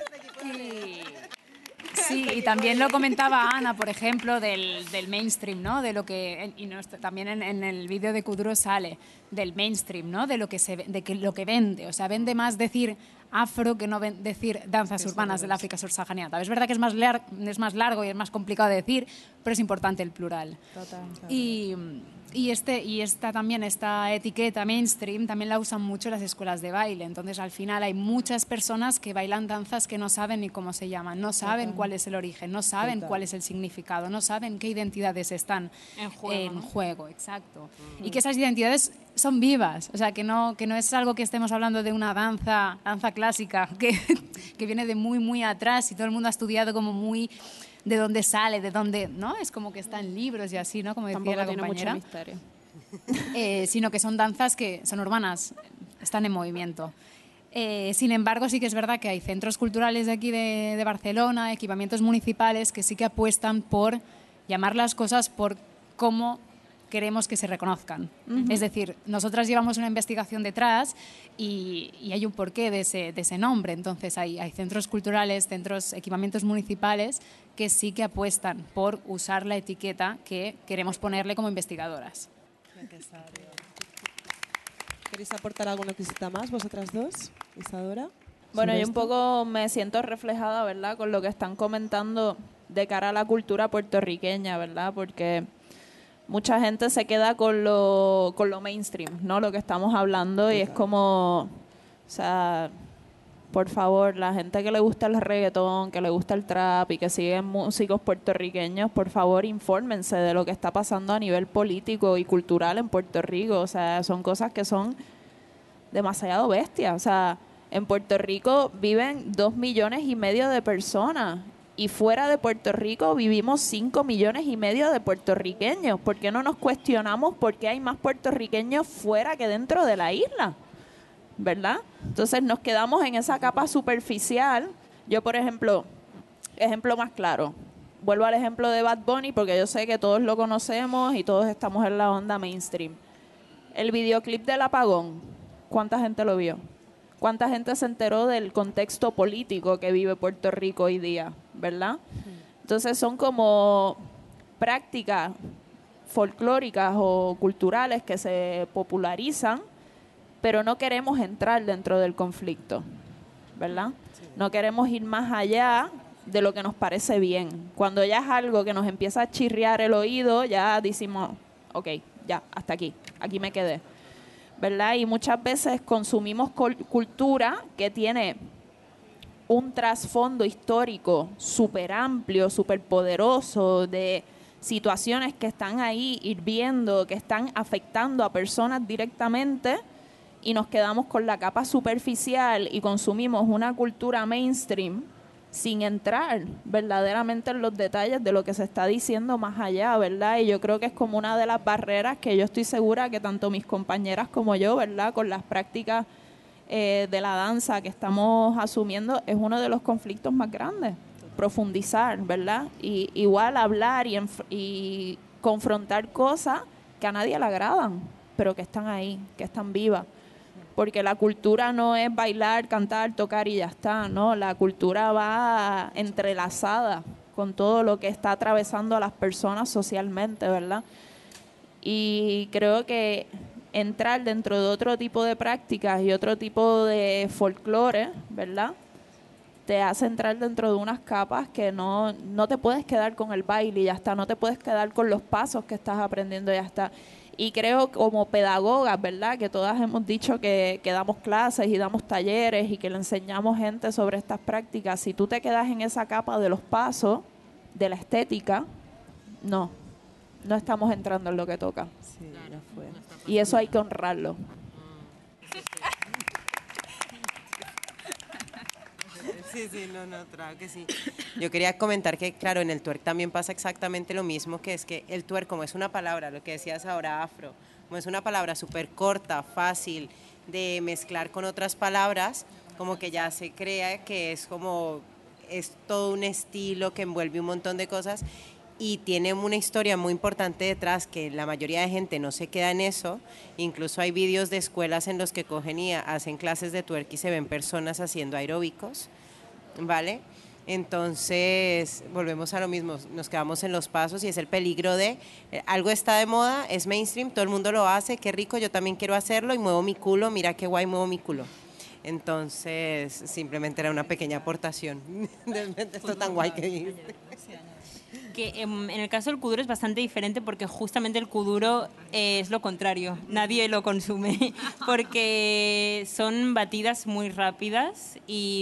Y, sí, y también lo comentaba Ana, por ejemplo, del, del mainstream, ¿no? De lo que, y no, también en, en el vídeo de Kuduro sale del mainstream, ¿no? De lo que se, de que lo que vende, o sea, vende más decir afro que no ven, decir danzas urbanas del África subsahariana. Es verdad que es más, lar, es más largo y es más complicado de decir, pero es importante el plural. Total, claro. Y, y, este, y esta también, esta etiqueta mainstream también la usan mucho las escuelas de baile. Entonces, al final hay muchas personas que bailan danzas que no saben ni cómo se llaman, no saben Total. Cuál es el origen, no saben Total. Cuál es el significado, no saben qué identidades están en juego. En juego, exacto. Uh-huh. Y que esas identidades son vivas, o sea, que no, que no es algo que estemos hablando de una danza, danza clásica que, que viene de muy, muy atrás y todo el mundo ha estudiado como muy de dónde sale, de dónde, ¿no? Es como que está en libros y así, ¿no? Como decía Tampoco la tiene compañera. mucho misterio. Eh, sino que son danzas que son urbanas, están en movimiento. Eh, sin embargo, sí que es verdad que hay centros culturales de aquí de, de Barcelona, equipamientos municipales que sí que apuestan por llamar las cosas por cómo queremos que se reconozcan. Uh-huh. Es decir, nosotras llevamos una investigación detrás y, y hay un porqué de ese, de ese nombre. Entonces hay, hay centros culturales, centros, equipamientos municipales que sí que apuestan por usar la etiqueta que queremos ponerle como investigadoras. Necesario. ¿Queréis aportar alguna cosita más vosotras dos, Isadora? Bueno, yo un poco me siento reflejada, ¿verdad?, con lo que están comentando de cara a la cultura puertorriqueña, ¿verdad?, porque mucha gente se queda con lo, con lo mainstream, ¿no?, lo que estamos hablando, y es como, o sea, por favor, la gente que le gusta el reggaetón, que le gusta el trap y que siguen músicos puertorriqueños, por favor, infórmense de lo que está pasando a nivel político y cultural en Puerto Rico. O sea, son cosas que son demasiado bestias. O sea, en Puerto Rico viven dos millones y medio de personas y fuera de Puerto Rico vivimos cinco millones y medio de puertorriqueños. ¿Por qué no nos cuestionamos por qué hay más puertorriqueños fuera que dentro de la isla? ¿verdad? Entonces nos quedamos en esa capa superficial. Yo, por ejemplo, ejemplo más claro, vuelvo al ejemplo de Bad Bunny porque yo sé que todos lo conocemos y todos estamos en la onda mainstream. El videoclip del apagón, ¿cuánta gente lo vio? ¿Cuánta gente se enteró del contexto político que vive Puerto Rico hoy día, verdad? Entonces son como prácticas folclóricas o culturales que se popularizan, pero no queremos entrar dentro del conflicto, ¿verdad? No queremos ir más allá de lo que nos parece bien. Cuando ya es algo que nos empieza a chirriar el oído, ya decimos, ok, ya, hasta aquí, aquí me quedé, ¿verdad? Y muchas veces consumimos cultura que tiene un trasfondo histórico súper amplio, súper poderoso, de situaciones que están ahí hirviendo, que están afectando a personas directamente, y nos quedamos con la capa superficial y consumimos una cultura mainstream sin entrar verdaderamente en los detalles de lo que se está diciendo más allá, ¿verdad? Y yo creo que es como una de las barreras que yo estoy segura que tanto mis compañeras como yo, ¿verdad?, con las prácticas eh, de la danza que estamos asumiendo, es uno de los conflictos más grandes. Profundizar, ¿verdad? Y igual hablar y, y confrontar cosas que a nadie le agradan, pero que están ahí, que están vivas. Porque la cultura no es bailar, cantar, tocar y ya está, ¿no? La cultura va entrelazada con todo lo que está atravesando a las personas socialmente, ¿verdad? Y creo que entrar dentro de otro tipo de prácticas y otro tipo de folclore, ¿verdad?, te hace entrar dentro de unas capas que no, no te puedes quedar con el baile y ya está, no te puedes quedar con los pasos que estás aprendiendo y ya está. Y creo como pedagogas, ¿verdad?, que todas hemos dicho que, que damos clases y damos talleres y que le enseñamos gente sobre estas prácticas, si tú te quedas en esa capa de los pasos, de la estética, no, no estamos entrando en lo que toca. Sí, ya fue. Y eso hay que honrarlo. Sí, sí, no, no, claro que sí. Yo quería comentar que, claro, en el twerk también pasa exactamente lo mismo, que es que el twerk, como es una palabra, lo que decías ahora, afro, como es una palabra súper corta, fácil de mezclar con otras palabras, como que ya se crea que es como, es todo un estilo que envuelve un montón de cosas y tiene una historia muy importante detrás que la mayoría de gente no se queda en eso. Incluso hay vídeos de escuelas en los que cogen y hacen clases de twerk y se ven personas haciendo aeróbicos, ¿vale? Entonces volvemos a lo mismo, nos quedamos en los pasos y es el peligro de eh, algo está de moda, es mainstream, todo el mundo lo hace, qué rico, yo también quiero hacerlo y muevo mi culo, mira qué guay, muevo mi culo. Entonces simplemente era una pequeña aportación de esto tan guay que dijiste. Que en el caso del kuduro es bastante diferente porque justamente el kuduro es lo contrario, nadie lo consume porque son batidas muy rápidas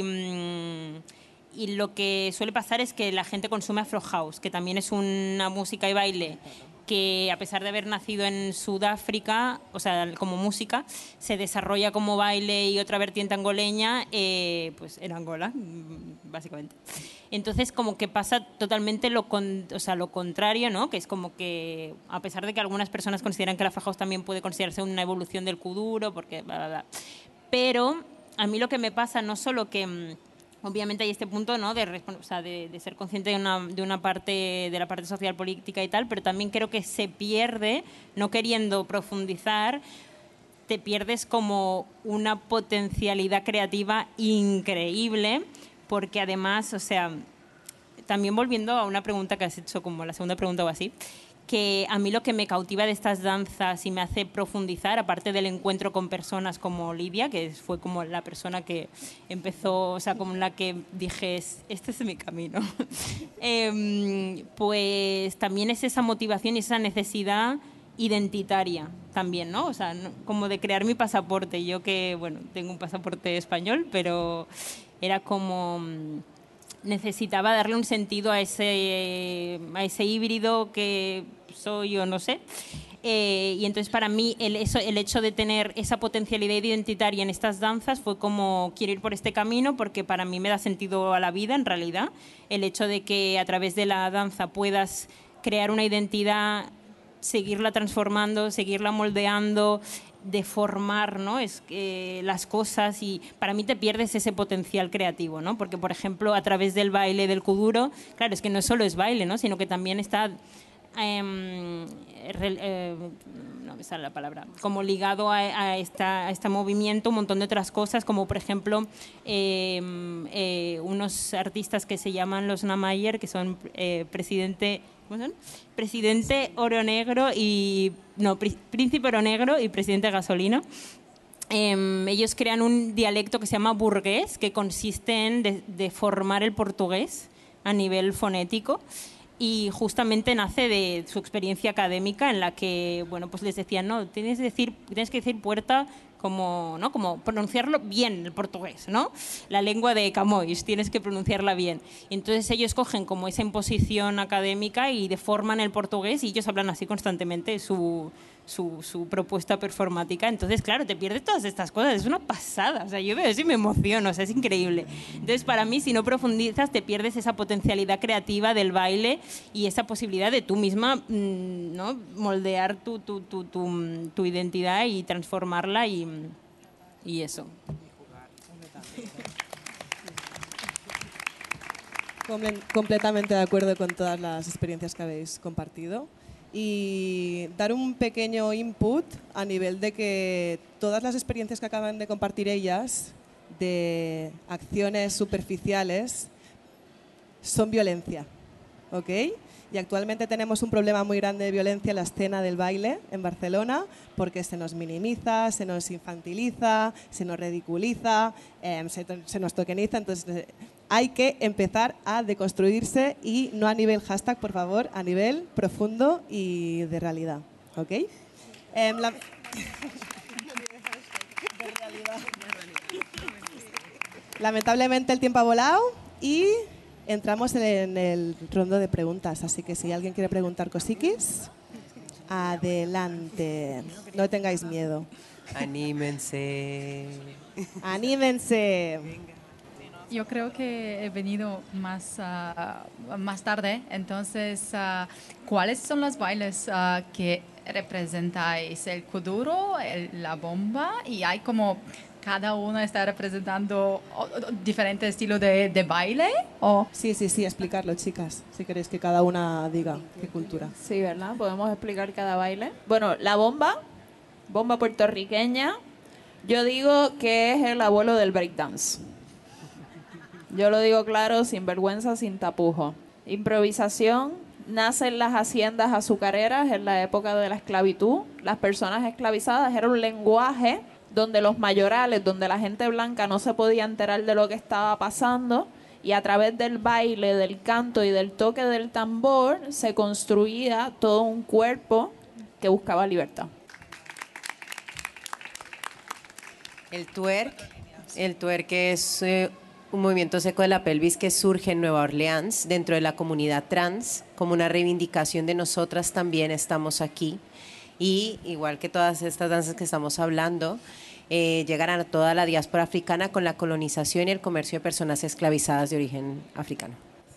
y, y lo que suele pasar es que la gente consume Afro House, que también es una música y baile que a pesar de haber nacido en Sudáfrica, o sea, como música, se desarrolla como baile y otra vertiente angoleña, eh, pues en Angola, básicamente. Entonces, como que pasa totalmente lo, con, o sea, lo contrario, ¿no? Que es como que, a pesar de que algunas personas consideran que el Afro House también puede considerarse una evolución del kuduro, porque bla, bla, bla. Pero a mí lo que me pasa, no solo que obviamente hay este punto, ¿no?, de, o sea, de, de ser consciente de una, de una parte de la parte social política y tal, pero también creo que se pierde, no queriendo profundizar, te pierdes como una potencialidad creativa increíble, porque además, o sea, también volviendo a una pregunta que has hecho, como la segunda pregunta o así, que a mí lo que me cautiva de estas danzas y me hace profundizar, aparte del encuentro con personas como Lidia, que fue como la persona que empezó, o sea, como la que dije, este es mi camino, eh, pues también es esa motivación y esa necesidad identitaria también, ¿no? O sea, no, como de crear mi pasaporte. Yo que, bueno, tengo un pasaporte español, pero era como necesitaba darle un sentido a ese, a ese híbrido que soy o no sé. Eh, y entonces para mí el, eso, el hecho de tener esa potencialidad identitaria en estas danzas fue como quiero ir por este camino porque para mí me da sentido a la vida en realidad. El hecho de que a través de la danza puedas crear una identidad, seguirla transformando, seguirla moldeando deformar, ¿no? Es que las cosas, y para mí te pierdes ese potencial creativo, ¿no? Porque, por ejemplo, a través del baile del kuduro, claro, es que no solo es baile, ¿no? Sino que también está eh, re, eh, no me sale la palabra, como ligado a, a, esta, a este movimiento un montón de otras cosas, como por ejemplo eh, eh, unos artistas que se llaman los Namayer, que son eh, presidente, ¿cómo son? Presidente Oro Negro y no, Príncipe Oro Negro y Presidente Gasolina. Eh, ellos crean un dialecto que se llama burgués, que consiste en de, deformar el portugués a nivel fonético. Y justamente nace de su experiencia académica, en la que, bueno, pues les decían, no, tienes que decir, tienes que decir puerta como, ¿no? Como pronunciarlo bien el portugués, ¿no? La lengua de Camões, tienes que pronunciarla bien. Y entonces ellos cogen como esa imposición académica y deforman el portugués, y ellos hablan así constantemente su, su, su propuesta performática. Entonces, claro, te pierdes todas estas cosas, es una pasada. O sea, yo veo eso y me emociono, o sea, es increíble. Entonces, para mí, si no profundizas, te pierdes esa potencialidad creativa del baile y esa posibilidad de tú misma, ¿no? Moldear tu, tu, tu, tu, tu identidad y transformarla y, y eso. Completamente de acuerdo con todas las experiencias que habéis compartido. Y dar un pequeño input a nivel de que todas las experiencias que acaban de compartir ellas, de acciones superficiales, son violencia, ¿ok? Y actualmente tenemos un problema muy grande de violencia en la escena del baile en Barcelona, porque se nos minimiza, se nos infantiliza, se nos ridiculiza, eh, se, se nos tokeniza. Entonces hay que empezar a deconstruirse, y no a nivel hashtag, por favor, a nivel profundo y de realidad, ¿ok? Eh, la... Lamentablemente el tiempo ha volado y entramos en el rondo de preguntas, así que si alguien quiere preguntar cosiquis, adelante. No tengáis miedo. Anímense. Anímense. Yo creo que he venido más, uh, más tarde, entonces, uh, ¿cuáles son los bailes uh, que representáis? El kuduro, el, la bomba, y hay como... ¿Cada uno está representando diferentes estilos de, de baile? ¿O? Sí, sí, sí, explicarlo, chicas, si queréis que cada una diga qué cultura. Sí, ¿verdad? Podemos explicar cada baile. Bueno, la bomba, bomba puertorriqueña, yo digo que es el abuelo del breakdance. Yo lo digo claro, sin vergüenza, sin tapujo. Improvisación, nace en las haciendas azucareras en la época de la esclavitud. Las personas esclavizadas era un lenguaje donde los mayorales, donde la gente blanca no se podía enterar de lo que estaba pasando, y a través del baile, del canto y del toque del tambor se construía todo un cuerpo que buscaba libertad. El twerk, el twerk es eh, un movimiento seco de la pelvis que surge en Nueva Orleans dentro de la comunidad trans, como una reivindicación de nosotras también estamos aquí. Y igual que todas estas danzas que estamos hablando, eh, llegarán a toda la diáspora africana con la colonización y el comercio de personas esclavizadas de origen africano.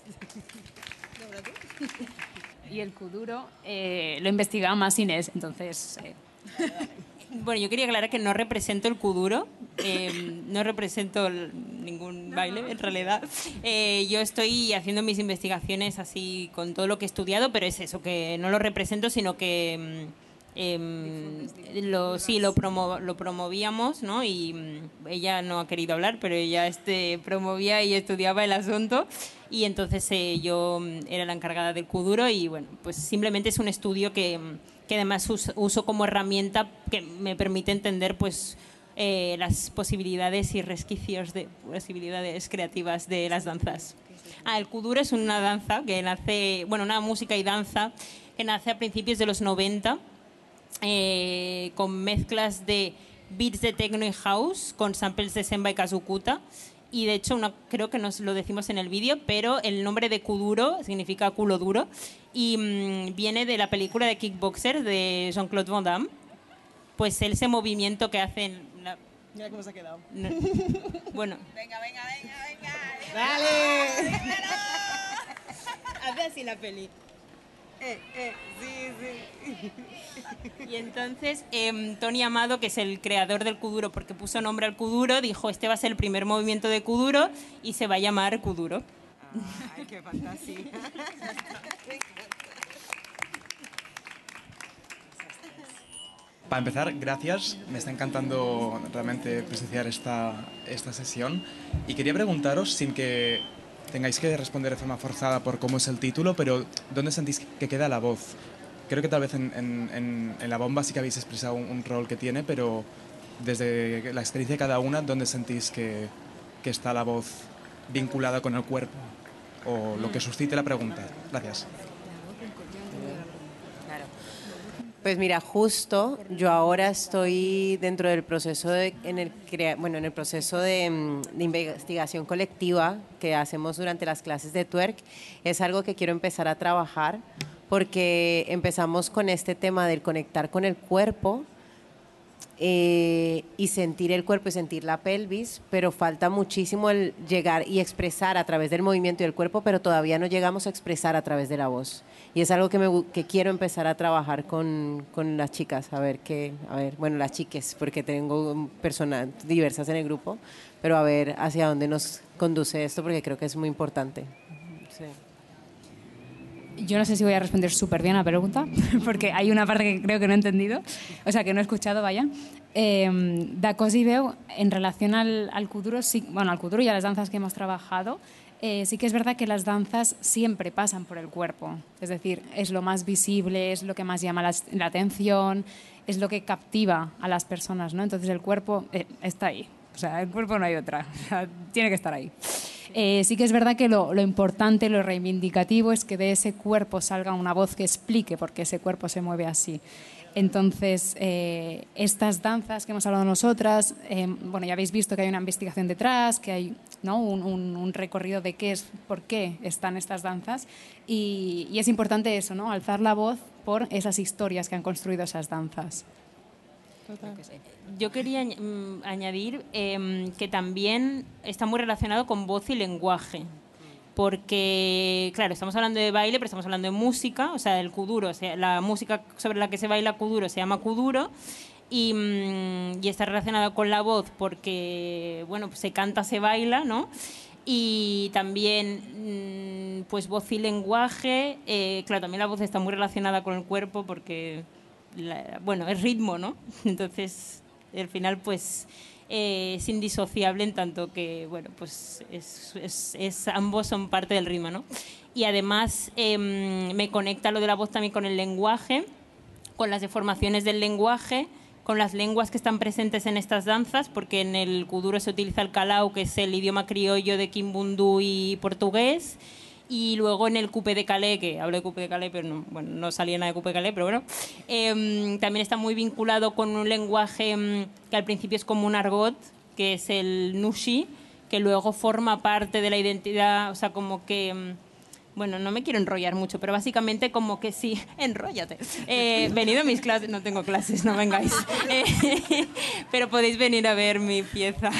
Y el kuduro eh, lo investigaba más Inés, entonces... Eh. Bueno, yo quería aclarar que no represento el kuduro, eh, no represento el, ningún baile, en realidad. Eh, yo estoy haciendo mis investigaciones así con todo lo que he estudiado, pero es eso, que no lo represento, sino que... Eh, lo, sí, lo, promo, lo promovíamos, ¿no? Y mm, ella no ha querido hablar, pero ella este, promovía y estudiaba el asunto, y entonces eh, yo mm, era la encargada del kuduro, y bueno, pues simplemente es un estudio que, que además uso, uso como herramienta que me permite entender pues eh, las posibilidades y resquicios de posibilidades creativas de las danzas. Ah, el kuduro es una danza que nace, bueno, una música y danza que nace a principios de los noventa, Eh, con mezclas de beats de techno y house con samples de Semba y Kazukuta, y de hecho una, creo que nos lo decimos en el vídeo, pero el nombre de kuduro significa culo duro, y mmm, viene de la película de Kickboxer de Jean-Claude Van Damme, pues ese movimiento que hacen la... Mira cómo se ha quedado. No. Bueno, venga, venga, venga, venga. ¡Dale! Haz así la peli. Eh, eh, sí, sí. Y entonces eh, Tony Amado, que es el creador del kuduro, porque puso nombre al kuduro, dijo, este va a ser el primer movimiento de kuduro y se va a llamar kuduro. Ay, qué fantasía. Para empezar, gracias. Me está encantando realmente presenciar esta, esta sesión. Y quería preguntaros, sin que tengáis que responder de forma forzada por cómo es el título, pero ¿dónde sentís que queda la voz? Creo que tal vez en, en, en, en La Bomba sí que habéis expresado un, un rol que tiene, pero desde la experiencia de cada una, ¿dónde sentís que, que está la voz vinculada con el cuerpo? O lo que suscite la pregunta. Gracias. Pues mira, justo yo ahora estoy dentro del proceso de, en el crea, bueno, en el proceso de, de investigación colectiva que hacemos durante las clases de twerk. Es algo que quiero empezar a trabajar porque empezamos con este tema del conectar con el cuerpo eh, y sentir el cuerpo y sentir la pelvis, pero falta muchísimo el llegar y expresar a través del movimiento y del cuerpo, pero todavía no llegamos a expresar a través de la voz. Y es algo que, me, que quiero empezar a trabajar con, con las chicas, a ver qué, a ver, bueno, las chiques, porque tengo personas diversas en el grupo, pero a ver hacia dónde nos conduce esto, porque creo que es muy importante. Sí. Yo no sé si voy a responder súper bien a la pregunta, porque hay una parte que creo que no he entendido, o sea, que no he escuchado, vaya. Eh, de cosa hi veu, en relación al, al kuduro, sí, bueno, al kuduro y a las danzas que hemos trabajado, eh, sí que es verdad que las danzas siempre pasan por el cuerpo. Es decir, es lo más visible, es lo que más llama la, la atención, es lo que captiva a las personas, ¿no? Entonces el cuerpo eh, está ahí. O sea, el cuerpo no hay otra, o sea, tiene que estar ahí. Eh, sí que es verdad que lo, lo importante, lo reivindicativo es que de ese cuerpo salga una voz que explique por qué ese cuerpo se mueve así. Entonces, eh, estas danzas que hemos hablado nosotras, eh, bueno, ya habéis visto que hay una investigación detrás, que hay, ¿no?, un, un, un recorrido de qué es, por qué están estas danzas, y, y es importante eso, ¿no?, alzar la voz por esas historias que han construido esas danzas. Yo quería mm, añadir eh, que también está muy relacionado con voz y lenguaje, porque, claro, estamos hablando de baile, pero estamos hablando de música, o sea, el kuduro, o sea, la música sobre la que se baila kuduro se llama kuduro, y, mm, y está relacionado con la voz porque, bueno, pues se canta, se baila, ¿no? Y también, pues, voz y lenguaje, eh, claro, también la voz está muy relacionada con el cuerpo porque... La, bueno, es ritmo, ¿no? Entonces, al final, pues, eh, es indisociable en tanto que, bueno, pues, es, es, es, ambos son parte del ritmo, ¿no? Y además eh, me conecta lo de la voz también con el lenguaje, con las deformaciones del lenguaje, con las lenguas que están presentes en estas danzas, porque en el kuduro se utiliza el kalau, que es el idioma criollo de Kimbundu y portugués. Y luego en el Coupé de Calais, que hablo de Coupé de Calais, pero no, bueno, no salía nada de Coupé de Calais, pero bueno, eh, también está muy vinculado con un lenguaje eh, que al principio es como un argot, que es el Nushi, que luego forma parte de la identidad, o sea, como que... Eh, bueno, no me quiero enrollar mucho, pero básicamente como que sí, enróllate. Eh, venido a mis clases, no tengo clases, no vengáis. Eh, pero podéis venir a ver mi pieza,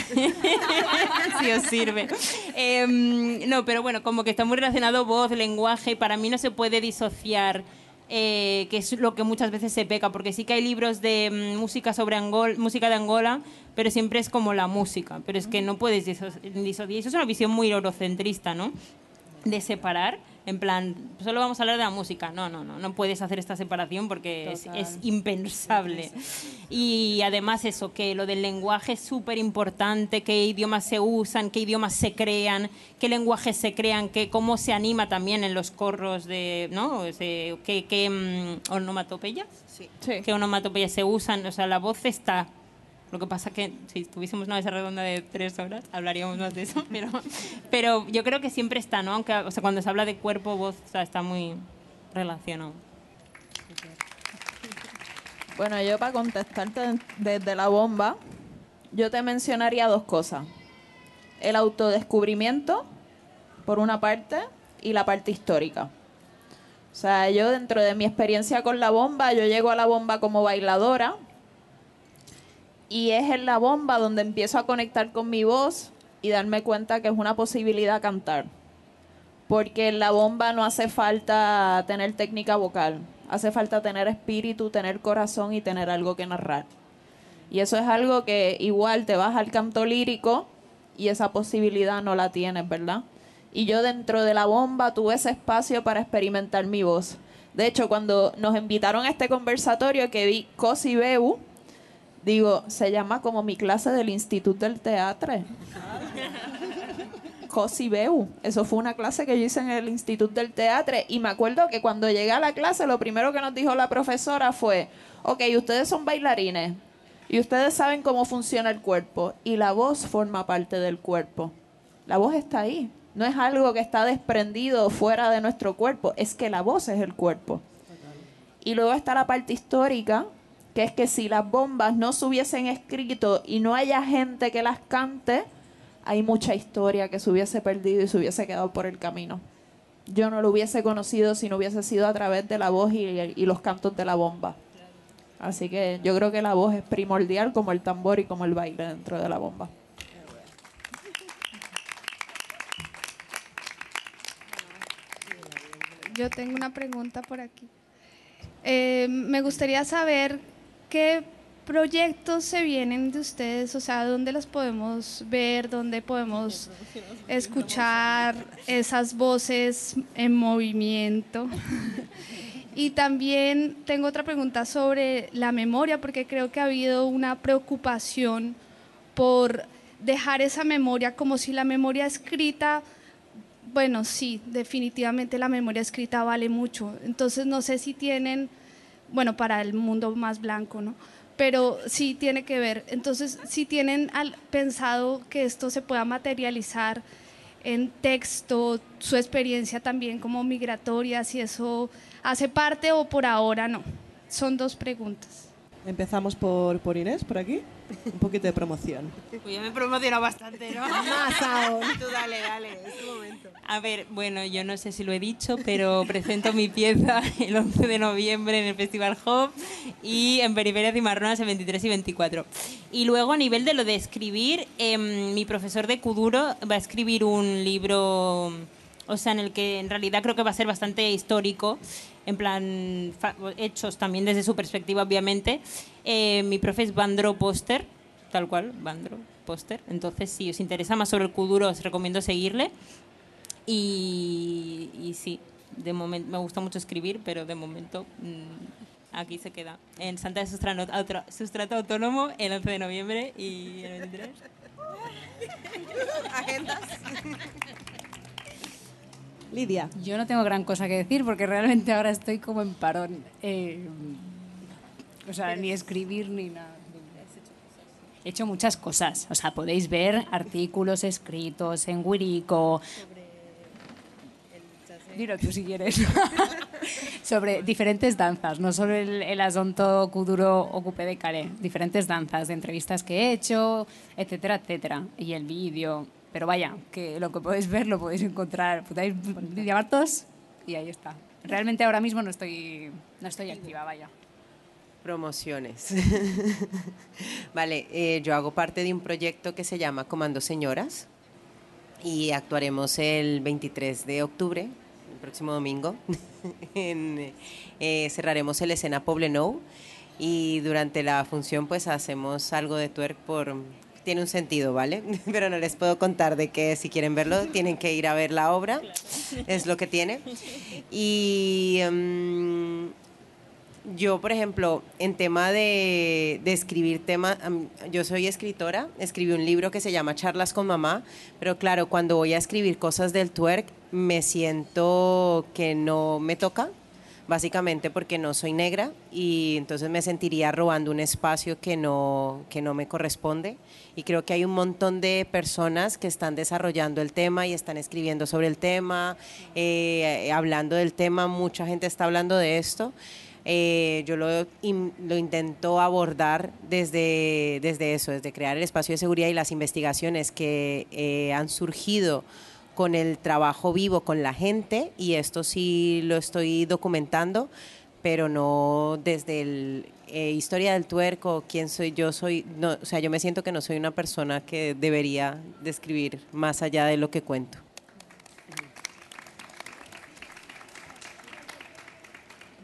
si os sirve. Eh, no, pero bueno, como que está muy relacionado voz, lenguaje, para mí no se puede disociar, eh, que es lo que muchas veces se peca, porque sí que hay libros de um, música sobre Angola, música de Angola, pero siempre es como la música, pero es que no puedes disociar. Eso es una visión muy eurocentrista, ¿no? De separar, en plan, solo vamos a hablar de la música. No, no, no, no puedes hacer esta separación porque es, es impensable. Y además eso, que lo del lenguaje es súper importante, qué idiomas se usan, qué idiomas se crean, qué lenguajes se crean, qué, cómo se anima también en los corros de, ¿no? Ese, qué, qué um, onomatopeyas, sí. Sí. Qué onomatopeyas se usan, o sea, la voz está... Lo que pasa que si tuviésemos una mesa redonda de tres horas hablaríamos más de eso, pero, pero yo creo que siempre está, ¿no? Aunque, o sea, cuando se habla de cuerpo, voz, o sea, está muy relacionado. Bueno, yo para contestarte desde La Bomba, yo te mencionaría dos cosas. El autodescubrimiento, por una parte, y la parte histórica. O sea, yo dentro de mi experiencia con La Bomba, yo llego a La Bomba como bailadora, y es en La Bomba donde empiezo a conectar con mi voz y darme cuenta que es una posibilidad cantar. porque en la bomba no hace falta tener técnica vocal, hace falta tener espíritu, tener corazón y tener algo que narrar. Y eso es algo que igual te vas al canto lírico y esa posibilidad no la tienes, ¿verdad? Y yo dentro de la bomba tuve ese espacio para experimentar mi voz. De hecho, cuando nos invitaron a este conversatorio que vi Cosi Beu, digo, se llama como mi clase del Instituto del Teatro. Cosi Beu. Eso fue una clase que yo hice en el Instituto del Teatro y me acuerdo que cuando llegué a la clase lo primero que nos dijo la profesora fue, ok, ustedes son bailarines y ustedes saben cómo funciona el cuerpo y la voz forma parte del cuerpo. La voz está ahí. No es algo que está desprendido fuera de nuestro cuerpo, es que la voz es el cuerpo. Y luego está la parte histórica, que es que si las bombas no se hubiesen escrito y no haya gente que las cante, hay mucha historia que se hubiese perdido y se hubiese quedado por el camino. Yo no lo hubiese conocido si no hubiese sido a través de la voz y, y los cantos de la bomba. Así que yo creo que la voz es primordial como el tambor y como el baile dentro de la bomba. Yo tengo una pregunta por aquí. Eh, me gustaría saber qué proyectos se vienen de ustedes, o sea, dónde los podemos ver, dónde podemos escuchar esas voces en movimiento. Y también tengo otra pregunta sobre la memoria, porque creo que ha habido una preocupación por dejar esa memoria como si la memoria escrita... Bueno, sí, definitivamente la memoria escrita vale mucho. Entonces no sé si tienen, bueno, para el mundo más blanco, ¿no? Pero sí tiene que ver. Entonces, si tienen al, pensado que esto se pueda materializar en texto, su experiencia también como migratoria, si eso hace parte o por ahora no. Son dos preguntas. Empezamos por, por Inés, por aquí. Un poquito de promoción. Pues ya me he promocionado bastante, ¿no? Más aún. Tú dale, dale, es tu momento. A ver, bueno, yo no sé si lo he dicho, pero presento mi pieza el once de noviembre en el Festival Hop y en Periferias y Marronas el veintitrés y veinticuatro. Y luego a nivel de lo de escribir, eh, mi profesor de Kuduro va a escribir un libro, o sea, en el que en realidad creo que va a ser bastante histórico, en plan, hechos también desde su perspectiva, obviamente. Eh, mi profe es Bandro Poster, tal cual, Bandro Poster. Entonces, si os interesa más sobre el Kuduro, os recomiendo seguirle. Y, y sí, de momento me gusta mucho escribir, pero de momento mmm, aquí se queda. En Santa de Sustrato, Sustrato Autónomo, el once de noviembre y el veintitrés. ¿Agendas? Lidia. Yo no tengo gran cosa que decir porque realmente ahora estoy como en parón. Eh, o sea, ni escribir ni nada. He hecho muchas cosas. O sea, podéis ver artículos escritos en Wirico. Dilo tú si quieres. Sobre diferentes danzas, no solo el, el Asonto, Kuduro o Coupé de Calais. Diferentes danzas, de entrevistas que he hecho, etcétera, etcétera. Y el vídeo. Pero vaya, que lo que podéis ver lo podéis encontrar. Podéis llamar todos y ahí está. Realmente ahora mismo no estoy, no estoy activa, vaya. Promociones. Vale, eh, yo hago parte de un proyecto que se llama Comando Señoras y actuaremos el veintitrés de octubre, el próximo domingo. en, eh, cerraremos el escena Poblenou y durante la función pues hacemos algo de twerk por... Tiene un sentido, ¿vale? Pero no les puedo contar de que si quieren verlo tienen que ir a ver la obra, es lo que tiene. Y um, yo, por ejemplo, en tema de, de escribir temas, um, yo soy escritora, escribí un libro que se llama Charlas con Mamá, pero claro, cuando voy a escribir cosas del twerk me siento que no me toca, básicamente porque no soy negra y entonces me sentiría robando un espacio que no, que no me corresponde. Y creo que hay un montón de personas que están desarrollando el tema y están escribiendo sobre el tema, eh, hablando del tema, mucha gente está hablando de esto. Eh, yo lo, in, lo intento abordar desde, desde eso, desde crear el espacio de seguridad y las investigaciones que eh, han surgido con el trabajo vivo con la gente, y esto sí lo estoy documentando, pero no desde el eh, historia del twerk o quién soy yo, soy, no, o sea, yo me siento que no soy una persona que debería describir más allá de lo que cuento.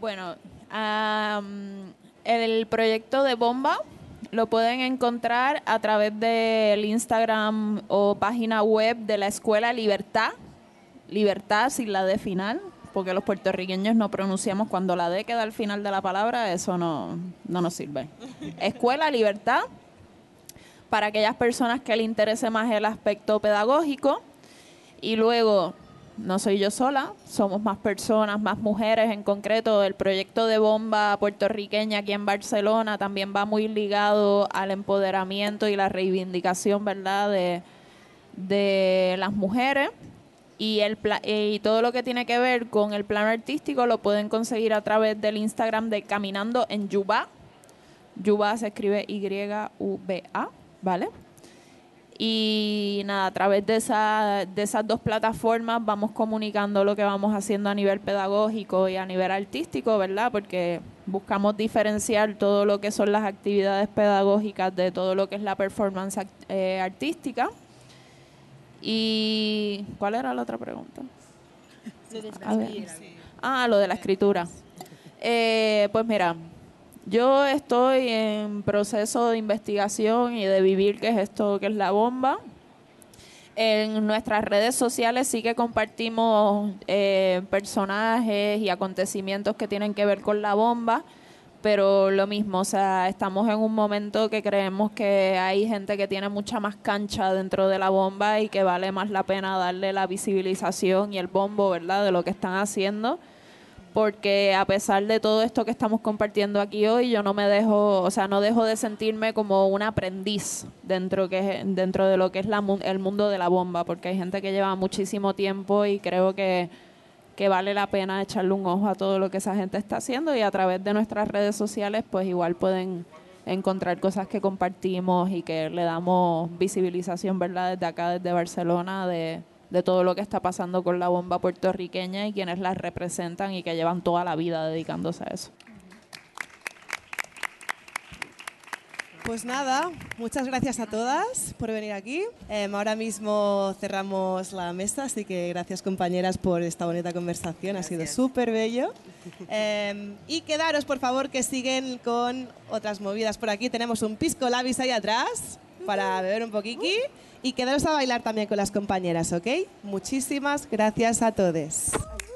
Bueno, um, el proyecto de Bomba lo pueden encontrar a través del Instagram o página web de la Escuela Libertad. Libertad sin la D final, porque los puertorriqueños no pronunciamos cuando la D queda al final de la palabra, eso no, no nos sirve. Escuela Libertad, para aquellas personas que les interese más el aspecto pedagógico. Y luego, no soy yo sola, somos más personas, más mujeres. En concreto, el proyecto de Bomba puertorriqueña aquí en Barcelona también va muy ligado al empoderamiento y la reivindicación, ¿verdad?, de, de las mujeres. Y, el pla- y todo lo que tiene que ver con el plano artístico lo pueden conseguir a través del Instagram de Caminando en Yuba. Yuba se escribe Y U B A, ¿vale? Y nada, a través de, esa, de esas dos plataformas vamos comunicando lo que vamos haciendo a nivel pedagógico y a nivel artístico, ¿verdad? Porque buscamos diferenciar todo lo que son las actividades pedagógicas de todo lo que es la performance act- eh, artística. ¿Y cuál era la otra pregunta? A ver. Ah, lo de la escritura. Eh, pues mira, yo estoy en proceso de investigación y de vivir qué es esto, qué es la bomba. En nuestras redes sociales sí que compartimos eh, personajes y acontecimientos que tienen que ver con la bomba, pero lo mismo, o sea, estamos en un momento que creemos que hay gente que tiene mucha más cancha dentro de la bomba y que vale más la pena darle la visibilización y el bombo, ¿verdad?, de lo que están haciendo. Porque a pesar de todo esto que estamos compartiendo aquí hoy, yo no me dejo, o sea, no dejo de sentirme como un aprendiz dentro que dentro de lo que es la, el mundo de la bomba, porque hay gente que lleva muchísimo tiempo y creo que, que vale la pena echarle un ojo a todo lo que esa gente está haciendo, y a través de nuestras redes sociales pues igual pueden encontrar cosas que compartimos y que le damos visibilización, ¿verdad?, desde acá, desde Barcelona, de de todo lo que está pasando con la bomba puertorriqueña y quienes la representan y que llevan toda la vida dedicándose a eso. Pues nada, muchas gracias a todas por venir aquí. Eh, ahora mismo cerramos la mesa, así que gracias, compañeras, por esta bonita conversación, gracias. Ha sido súper bello. Eh, y quedaros, por favor, que siguen con otras movidas por aquí. Tenemos un pisco labis ahí atrás para beber un poquiqui. Y quedaros a bailar también con las compañeras, ¿ok? Muchísimas gracias a todos.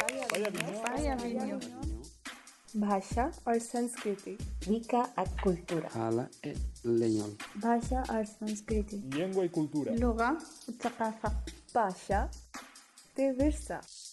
भाषा और संस्कृति Wicca a cultura. Hala e leñol. भाषा और संस्कृति Lengua y cultura. लुगा, ثقافة भाषा ते विरसा